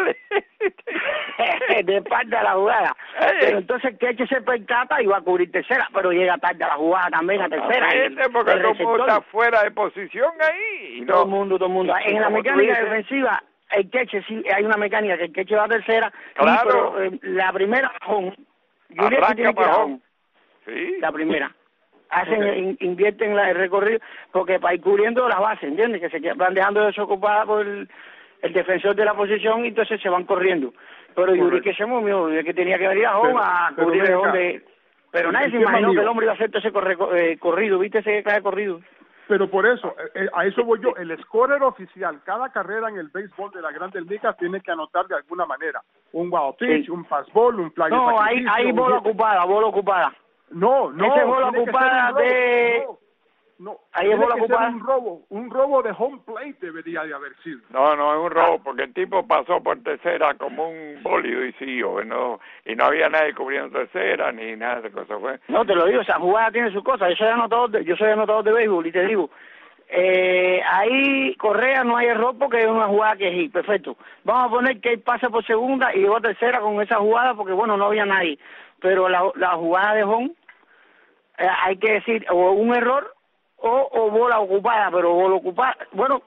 le... de espalda a la jugada. Ey. Pero entonces Keche se percata y va a cubrir tercera, pero llega tarde a la jugada también a tercera. Gente, el- porque el todo el mundo receptor. está fuera de posición ahí. Y Todo no, el mundo, todo el mundo. y En la como tú mecánica dices, defensiva, el Keche sí, hay una mecánica que el Keche va a tercera, Claro. sí, pero eh, la primera home, Juliette Arranca tiene que ir a para home, sí. la primera. Hacen, Okay. in- invierten la, el recorrido, porque para ir cubriendo las bases, ¿entiendes? Que se quedan- van dejando desocupadas por el, el defensor de la posición y entonces se van corriendo. Pero Yuri que se movió, que tenía que venir a home Pero- a pero cubrir ven el home acá. de... Pero El- nadie el se tema imaginó mío. que el hombre iba a hacer todo ese corre, eh, corrido, ¿viste ese cae corrido? Pero por eso, eh, eh, a eso voy yo. El scorer oficial, cada carrera en el béisbol de las Grandes Ligas tiene que anotar de alguna manera. Un wild pitch, Sí. un fastball, un fly de No, hay, sacrificio, hay un bola hit. ocupada, bola ocupada. No, no. Ese es bola tiene que ser ocupada un robo. de... No, no. Ahí es Tiene bola que ser ocupada. un robo. Un robo de home plate debería de haber sido. No, no es un robo, porque el tipo pasó por tercera como un bólido y siguió, no, y no había nadie cubriendo tercera ni nada de cosas. Fue. No, te lo digo, esa jugada tiene su cosa. Yo soy anotador de, yo soy anotador de béisbol y te digo, eh, ahí Correa no hay error porque es una jugada que es hit, perfecto. Vamos a poner que él pasa por segunda y llegó a tercera con esa jugada porque, bueno, no había nadie. Pero la, la jugada de home, eh, hay que decir, o un error o, o bola ocupada, pero bola ocupada, bueno,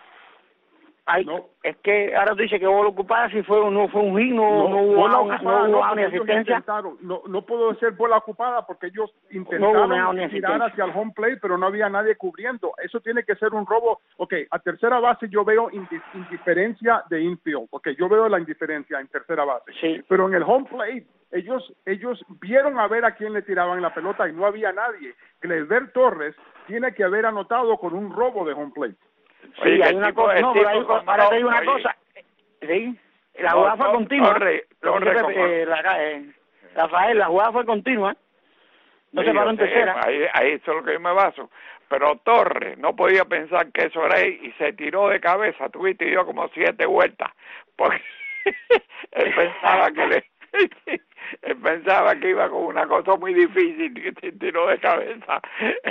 hay, No. es que ahora tú dices que bola ocupada si fue no fue un hit, no, no, hubo bola out, ocupada, no hubo no, out ni porque ellos asistencia. intentaron. No, no puedo decir bola ocupada porque ellos No intentaron hubo out ni tirar asistencia. hacia el home plate, pero no había nadie cubriendo. Eso tiene que ser un robo. Ok, a tercera base yo veo indi- indiferencia de infield. Ok, yo veo la indiferencia en tercera base. Sí. Pero en el home plate, ellos ellos vieron a ver a quién le tiraban la pelota y no había nadie. Gleyber Torres tiene que haber anotado con un robo de home plate. Sí, Oye, hay el una tipo- cosa, el no, pero tipo hay, como ahora no, te digo una oye. cosa, sí, la No, jugada fue no, continua, Torre, Torre Entonces, como- eh, la- eh, Rafael, la jugada fue continua, no Sí, se paró yo en sé, tercera. Ahí, ahí eso es lo que yo me baso. Pero Torres no podía pensar que eso era ahí y se tiró de cabeza, tuviste y dio como siete vueltas. Porque él pensaba que le... él pensaba que iba con una cosa muy difícil y se tiró de cabeza.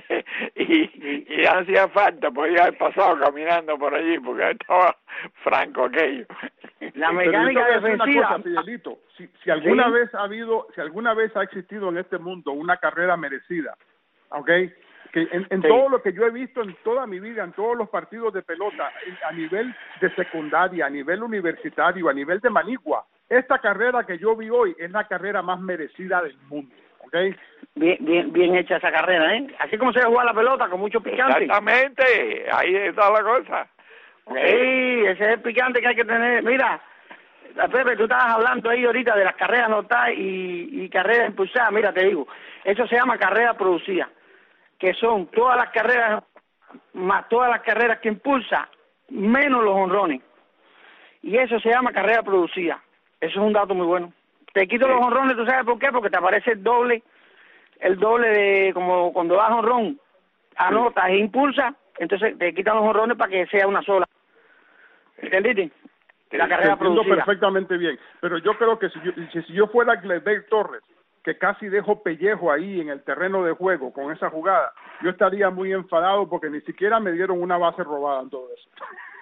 y, y hacía falta, podía haber pasado caminando por allí porque estaba franco aquello. La Pero mecánica yo te voy a decir una defensiva, cosa, Fidelito. Si, si alguna Sí. vez ha habido, si alguna vez ha existido en este mundo una carrera merecida, ¿ok? Que en, en Sí. todo lo que yo he visto en toda mi vida, en todos los partidos de pelota, en- a nivel de secundaria, a nivel universitario, a nivel de Manigua, esta carrera que yo vi hoy es la carrera más merecida del mundo, ¿ok? bien, bien, bien hecha esa carrera, ¿eh? Así como se juega la pelota, con mucho picante. Exactamente, ahí está la cosa. Sí, ese es el picante que hay que tener. Mira, Pepe, tú estabas hablando ahí ahorita de las carreras anotadas y, y carreras impulsadas. Mira, te digo, eso se llama carrera producida, que son todas las carreras, más todas las carreras que impulsa, menos los honrones. Y eso se llama carrera producida. Eso es un dato muy bueno. Te quito Sí. los honrones, ¿tú sabes por qué? Porque te aparece el doble, el doble de, como cuando das honrón, anotas e impulsa, entonces te quitan los honrones para que sea una sola. ¿Entendiste? La Te carrera entiendo producida. perfectamente bien, pero yo creo que si yo, si, si yo fuera Gleyber Torres, que casi dejo pellejo ahí en el terreno de juego con esa jugada, yo estaría muy enfadado porque ni siquiera me dieron una base robada en todo eso.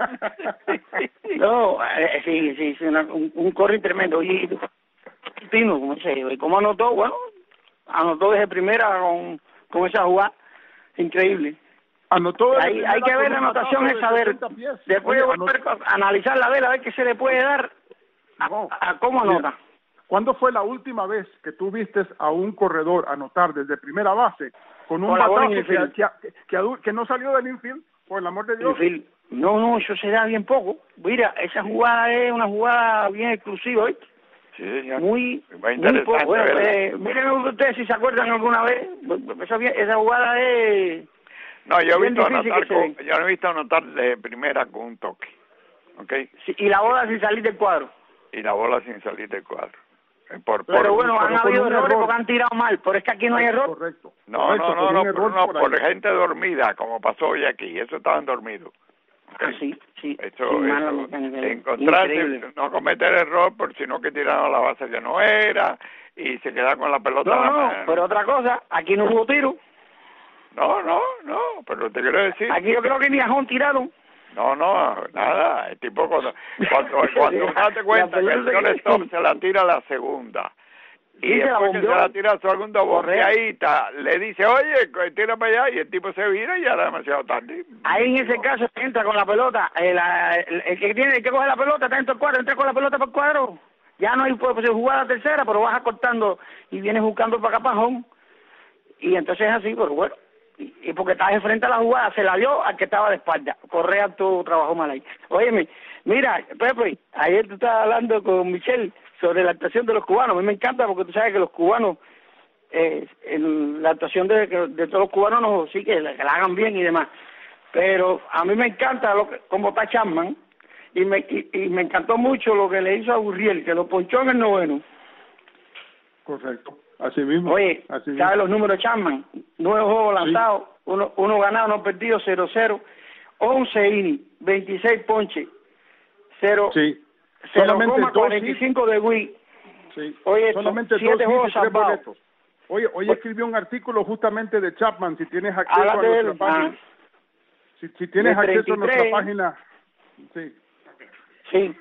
No, eh, sí, sí, sí, una- un, un corre tremendo. Y Tino, no sé, ¿y cómo anotó? Bueno, anotó desde primera con, con esa jugada, increíble. Anotó de Hay, hay primera que ver con la un anotación batazo de esa, ver, sesenta pies. después Oye, de volver a analizarla, a ver, a ver qué se le puede dar a, No. a cómo Mira, anota. ¿Cuándo fue la última vez que tú vistes a un corredor anotar desde primera base con un Con la bola en batazo el que, infield. que, que, adu- que no salió del infield, por el amor de Dios? Infield. No, no, eso se da bien poco. Mira, esa jugada es una jugada bien exclusiva, ¿eh? Sí, señor. Muy, Muy muy interesante, poco. Bueno, ¿verdad? eh, miren ustedes si se acuerdan alguna vez, esa, esa jugada es... No, yo he bien visto difícil anotar que con, se yo no he visto anotar de primera con un toque, ¿ok? Sí, y la bola sin salir del cuadro. Y la bola sin salir del cuadro. Por, pero por, bueno, por, han por habido errores error. porque han tirado mal, pero es que aquí no hay error. Correcto. No, correcto, no, no, no, por, no, por, por gente dormida, como pasó hoy aquí, eso estaban dormidos. Ah, sí, sí. Eso, sí, eso malo, encontrarse, no cometer error, por sino que tiraron a la base que no era, y se queda con la pelota No, en la no, mano. pero otra cosa, aquí no hubo tiro. No, no, no, pero te quiero decir... Aquí yo creo que ni ajón tiraron. No, no, nada, el tipo cuando, cuando, cuando uno te cuenta que el señor Stop se la tira a la segunda, y Sí, se la después que se bombeó. la tira a segunda boqueadita, le dice, oye, tira para allá, y el tipo se vira y ya era demasiado tarde. Ahí en ese caso entra con la pelota, el, el, el que tiene el que coge la pelota está dentro del cuadro, entra con la pelota por el cuadro. Ya no hay pues, jugar a tercera, pero vas acortando y vienes buscando para acá para home. Y entonces es así, pero bueno. Y, y porque estás enfrente a la jugada, se la dio al que estaba de espalda. Correa tu trabajó mal ahí. Óyeme, mira, Pepe, ayer tú estabas hablando con Michelle sobre la actuación de los cubanos. A mí me encanta porque tú sabes que los cubanos, eh, en la actuación de, de todos los cubanos, no, sí que la, que la hagan bien y demás. Pero a mí me encanta lo que, como está Chapman, y me, y, y me encantó mucho lo que le hizo a Gurriel, que lo ponchó en el noveno. Correcto. Así mismo. Oye, así mismo. ¿sabes los números de Chapman? Nueve juegos lanzados, sí. uno, uno ganado, uno perdido, cero cero, once innings, veintiséis ponches, cero, sí. cero coma cuarenta y cinco de Wii. Sí. Oye, solamente siete dos juegos tres salvados. boletos. Oye, hoy escribió un artículo justamente de Chapman, si tienes acceso Habla a de nuestra él, página. ah. Si, si tienes De acceso treinta y tres. a nuestra página. Sí. Sí.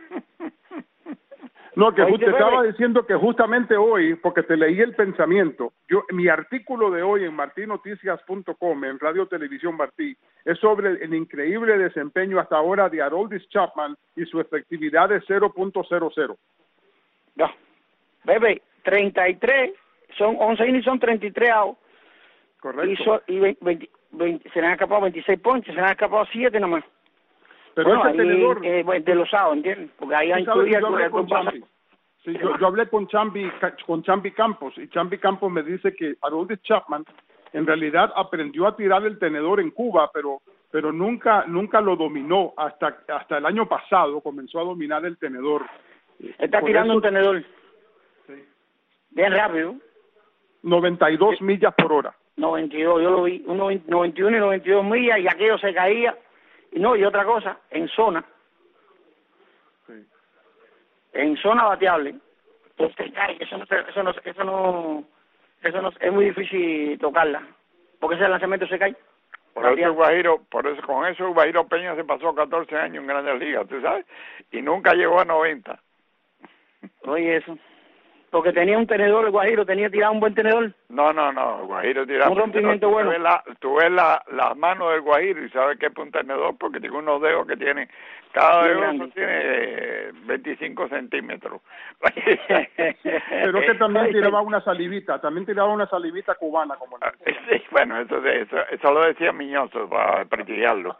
No, que Oye, ju- te Pepe. estaba diciendo que justamente hoy, porque te leí el pensamiento, yo mi artículo de hoy en martí noticias punto com, en Radio Televisión Martí, es sobre el, el increíble desempeño hasta ahora de Aroldis Chapman y su efectividad de cero punto cero cero. No. Bebe, treinta y tres, son once innings, son treinta y tres outs. Correcto. Y, so, y veinte, veinte, se le han escapado veintiséis ponches, se le han escapado siete nomás. Pero bueno, ese ahí, tenedor... eh, bueno, de los outs, ¿entiendes? Porque ahí hay Tú sabes, incluía yo hablé el con Chambi. Sí, yo, yo hablé con Chambi, con Chambi Campos, y Chambi Campos me dice que Aroldis Chapman en realidad aprendió a tirar el tenedor en Cuba, pero pero nunca nunca lo dominó hasta hasta el año pasado comenzó a dominar el tenedor. Está Por tirando eso, un tenedor. Sí. Bien rápido. noventa y dos millas por hora. noventa y dos, yo lo vi, uno, noventa y uno y noventa y dos millas, y aquello se caía. Y no, y otra cosa, en zona. Sí. En zona bateable, pues se cae, eso no, se- eso no, eso no, eso no, es muy difícil tocarla, porque ese lanzamiento se cae. Por eso Guajiro, por eso con eso Guajiro Peña se pasó catorce años en Grandes Ligas, ¿tú sabes? Y nunca llegó a noventa. Oye, eso. Porque tenía un tenedor, el Guajiro tenía tirado un buen tenedor. No, no, no, Guajiro tiraba. Un rompimiento tú bueno. ves la, tú ves la, las manos del Guajiro y sabes que es un tenedor porque tiene unos dedos que tienen, cada Bien dedo grande. tiene eh, veinticinco centímetros. Pero que también tiraba una salivita, también tiraba una salivita cubana como la. Sí, bueno, eso, eso, eso lo decía Miñoso para prestigiarlo.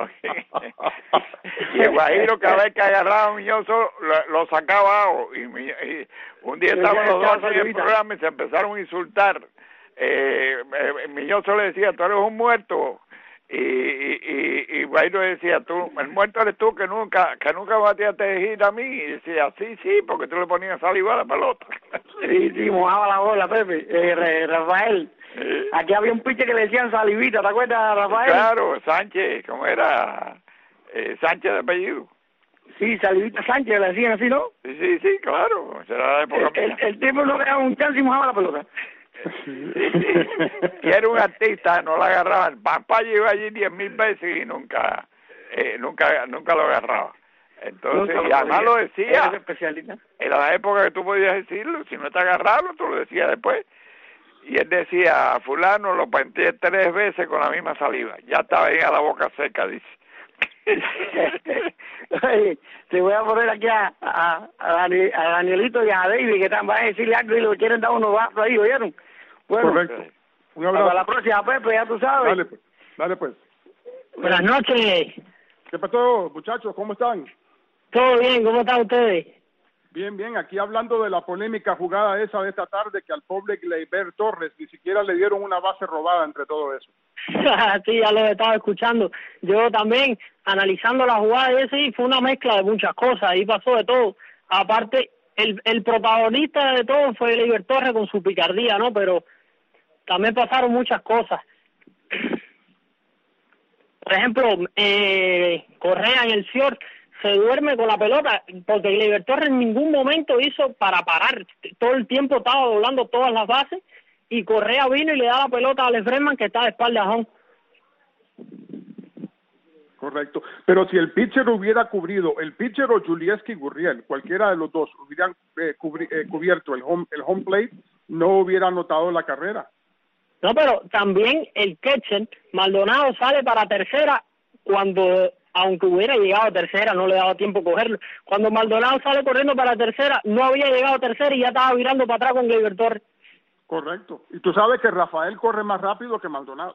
Y el Guajiro cada vez que agarraba a Miñoso lo, lo sacaba abajo. Y, Mi- y un día estaban los dos en el programa y se empezaron a insultar. Eh, eh, Miñoso le decía, tú eres un muerto. Y, y, y, y Guajiro decía, tú, el muerto eres tú que nunca que nunca bateaste de gira a mí. Y decía, sí, sí, porque tú le ponías saliva a la pelota. Sí, sí, mojaba la bola, Pepe. Eh, Re- Rafael. Sí. Aquí había un pitcher que le decían salivita, ¿te acuerdas, Rafael? Claro, Sánchez, ¿cómo era? Eh, Sánchez de apellido. Sí, Salivita Sánchez, le decían así, ¿no? Sí, sí, sí, claro. Será la época El, mía. el, el tipo no le daba un chance y mojaba la pelota. Y era un artista, no la agarraban. Papá llegó allí diez mil veces y nunca, eh, nunca, nunca lo agarraba. Entonces, Nunca y además podía. lo Era decía, especialista. en la época que tú podías decirlo, si no te agarraron, tú lo decías después. Y él decía, fulano lo planteé tres veces con la misma saliva. Ya estaba ahí a la boca seca, dice. Oye, te voy a poner aquí a, a, a, Dani- a Danielito y a David, que están, van a decirle algo y le quieren dar unos vasos ahí, ¿oyeron? Bueno, Correcto. Un hasta abrazo. la próxima, Pepe, ya tú sabes. Dale pues. Dale pues. Buenas noches. ¿Qué pasó, muchachos? ¿Cómo están? ¿Todo bien? ¿Cómo están ustedes? Bien, bien. Aquí hablando de la polémica jugada esa de esta tarde que al pobre Gleyber Torres ni siquiera le dieron una base robada entre todo eso. Sí, ya lo he estado escuchando. Yo también, analizando la jugada ese, y fue una mezcla de muchas cosas, ahí pasó de todo. Aparte, el, el protagonista de todo fue Gleyber Torres con su picardía, ¿no? Pero también pasaron muchas cosas. Por ejemplo, eh, Correa en el Fiord se duerme con la pelota porque Gleyber Torres en ningún momento hizo para parar. Todo el tiempo estaba doblando todas las bases y Correa vino y le da la pelota a Alex Bregman que está de espalda a home. Correcto. Pero si el pitcher hubiera cubrido, el pitcher o Julieski Gurriel, cualquiera de los dos, hubieran eh, cubri, eh, cubierto el home, el home plate, no hubiera anotado la carrera. No, pero también el catcher, Maldonado, sale para tercera cuando, aunque hubiera llegado a tercera, no le daba tiempo cogerlo. Cuando Maldonado sale corriendo para tercera, no había llegado a tercera y ya estaba virando para atrás con Gleyber Torres. Correcto. Y tú sabes que Rafael corre más rápido que Maldonado.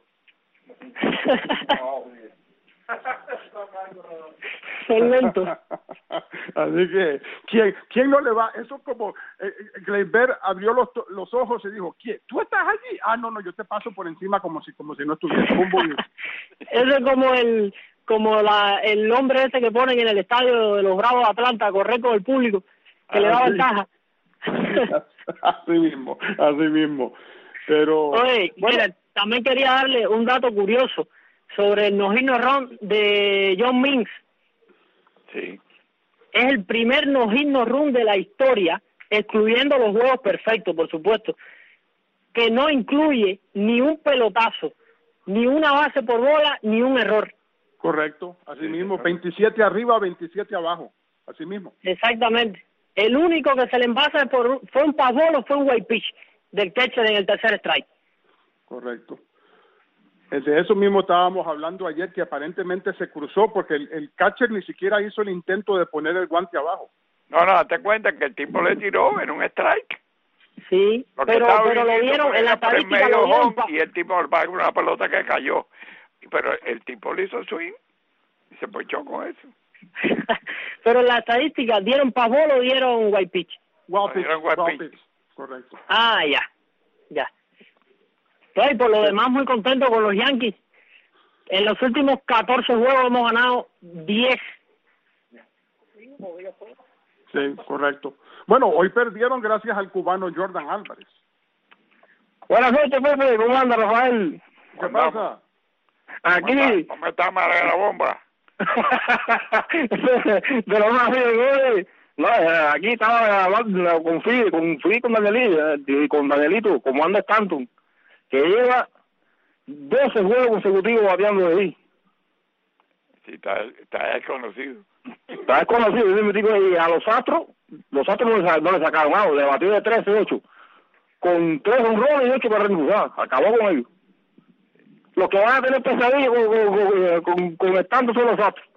Son lentos. Así que, ¿quién, quién no le va? Eso como, eh, Gleyber abrió los, los ojos y dijo, ¿quién? ¿Tú estás allí? Ah, no, no, yo te paso por encima como si como si no estuviera. Eso es como el como la el hombre ese que ponen en el estadio de los Bravos de Atlanta a correr con el público, que ah, le da sí. ventaja. Así mismo, así mismo. Pero, oye, bueno. Mira, también quería darle un dato curioso sobre el no-hit no-run de John Means. Sí. Es el primer no-hit no-run de la historia, excluyendo los juegos perfectos, por supuesto, que no incluye ni un pelotazo, ni una base por bola, ni un error. Correcto, así sí, mismo, veintisiete arriba, veintisiete abajo, así mismo. Exactamente. El único que se le envasa por, fue un pavolo, fue un white pitch del catcher en el tercer strike. Correcto. De eso mismo estábamos hablando ayer, que aparentemente se cruzó porque el, el catcher ni siquiera hizo el intento de poner el guante abajo. No, no, date cuenta que el tipo le tiró en un strike. Sí, porque pero, pero lo vieron en la estadística. Lo vieron pa- y el tipo va con una pelota que cayó. Pero el tipo le hizo swing y se ponchó con eso. Pero en la estadística, ¿dieron pavolo o dieron white pitch? Wild pitch, dieron white wild pitch. pitch. Correcto. Ah, ya, ya. Entonces, por lo demás, muy contento con los Yankees. En los últimos catorce juegos hemos ganado diez. Sí, correcto. Bueno, hoy perdieron gracias al cubano Jordan Álvarez. Buenas noches, Pepe. ¿Cómo anda, Rafael? ¿Qué pasa? Aquí. ¿Cómo está madre de la bomba? De lo más bien, no, aquí estaba hablando con Fui, con Fui, con Danielito, y con Danielito, como anda Stanton, que lleva doce juegos consecutivos bateando de ahí. Sí, está, está desconocido. Está desconocido, y a los Astros, los Astros no le, no le sacaron algo, le batió de trece ocho, con tres honrones y ocho para reemplazar, acabó con ellos. Los que van a tener pesadillas con, con, con, con Stanton son los Astros.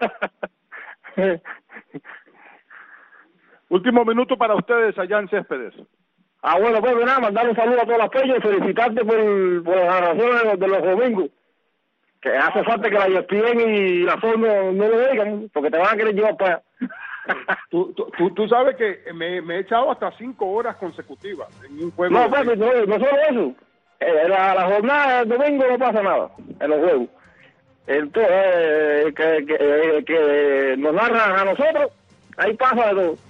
Último minuto para ustedes allá en Céspedes. Ah, bueno, pues nada, mandar un saludo a todas las peñas y felicitarte por, por las narraciones de los domingos. Que hace falta que la E S P N y la Fox no, no lo digan, porque te van a querer llevar para allá. tú, tú, tú sabes que me, me he echado hasta cinco horas consecutivas en un juego. No, pues, no, no solo eso. En la, la jornada del domingo no pasa nada en los juegos. Entonces, eh, que, que, eh, que nos narran a nosotros, ahí pasa de todo.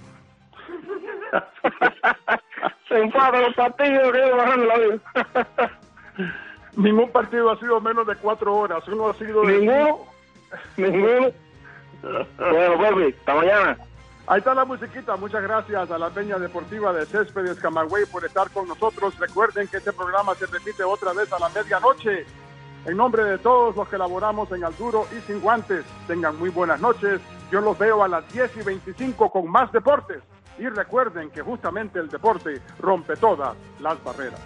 Se enfadan los partidos que ellos narran la vida. Ningún partido ha sido menos de cuatro horas. Uno ha sido de... Ninguno. Ninguno. Bueno, Pepe, hasta mañana. Ahí está la musiquita. Muchas gracias a la Peña Deportiva de Céspedes Camagüey por estar con nosotros. Recuerden que este programa se repite otra vez a la medianoche. En nombre de todos los que laboramos en Al Duro y Sin Guantes, tengan muy buenas noches. Yo los veo a las diez y veinticinco con más deportes. Y recuerden que justamente el deporte rompe todas las barreras.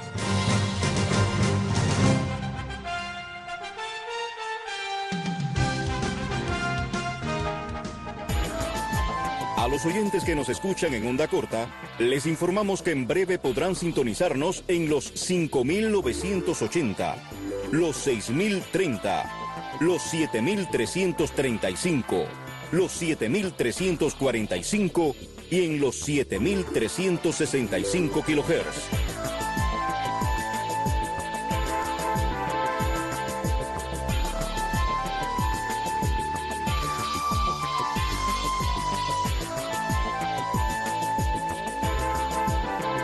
A los oyentes que nos escuchan en onda corta, les informamos que en breve podrán sintonizarnos en los cinco mil novecientos ochenta, los seis mil treinta, los siete mil trescientos treinta y cinco, los siete mil trescientos cuarenta y cinco y en los siete mil trescientos sesenta y cinco kilohertz.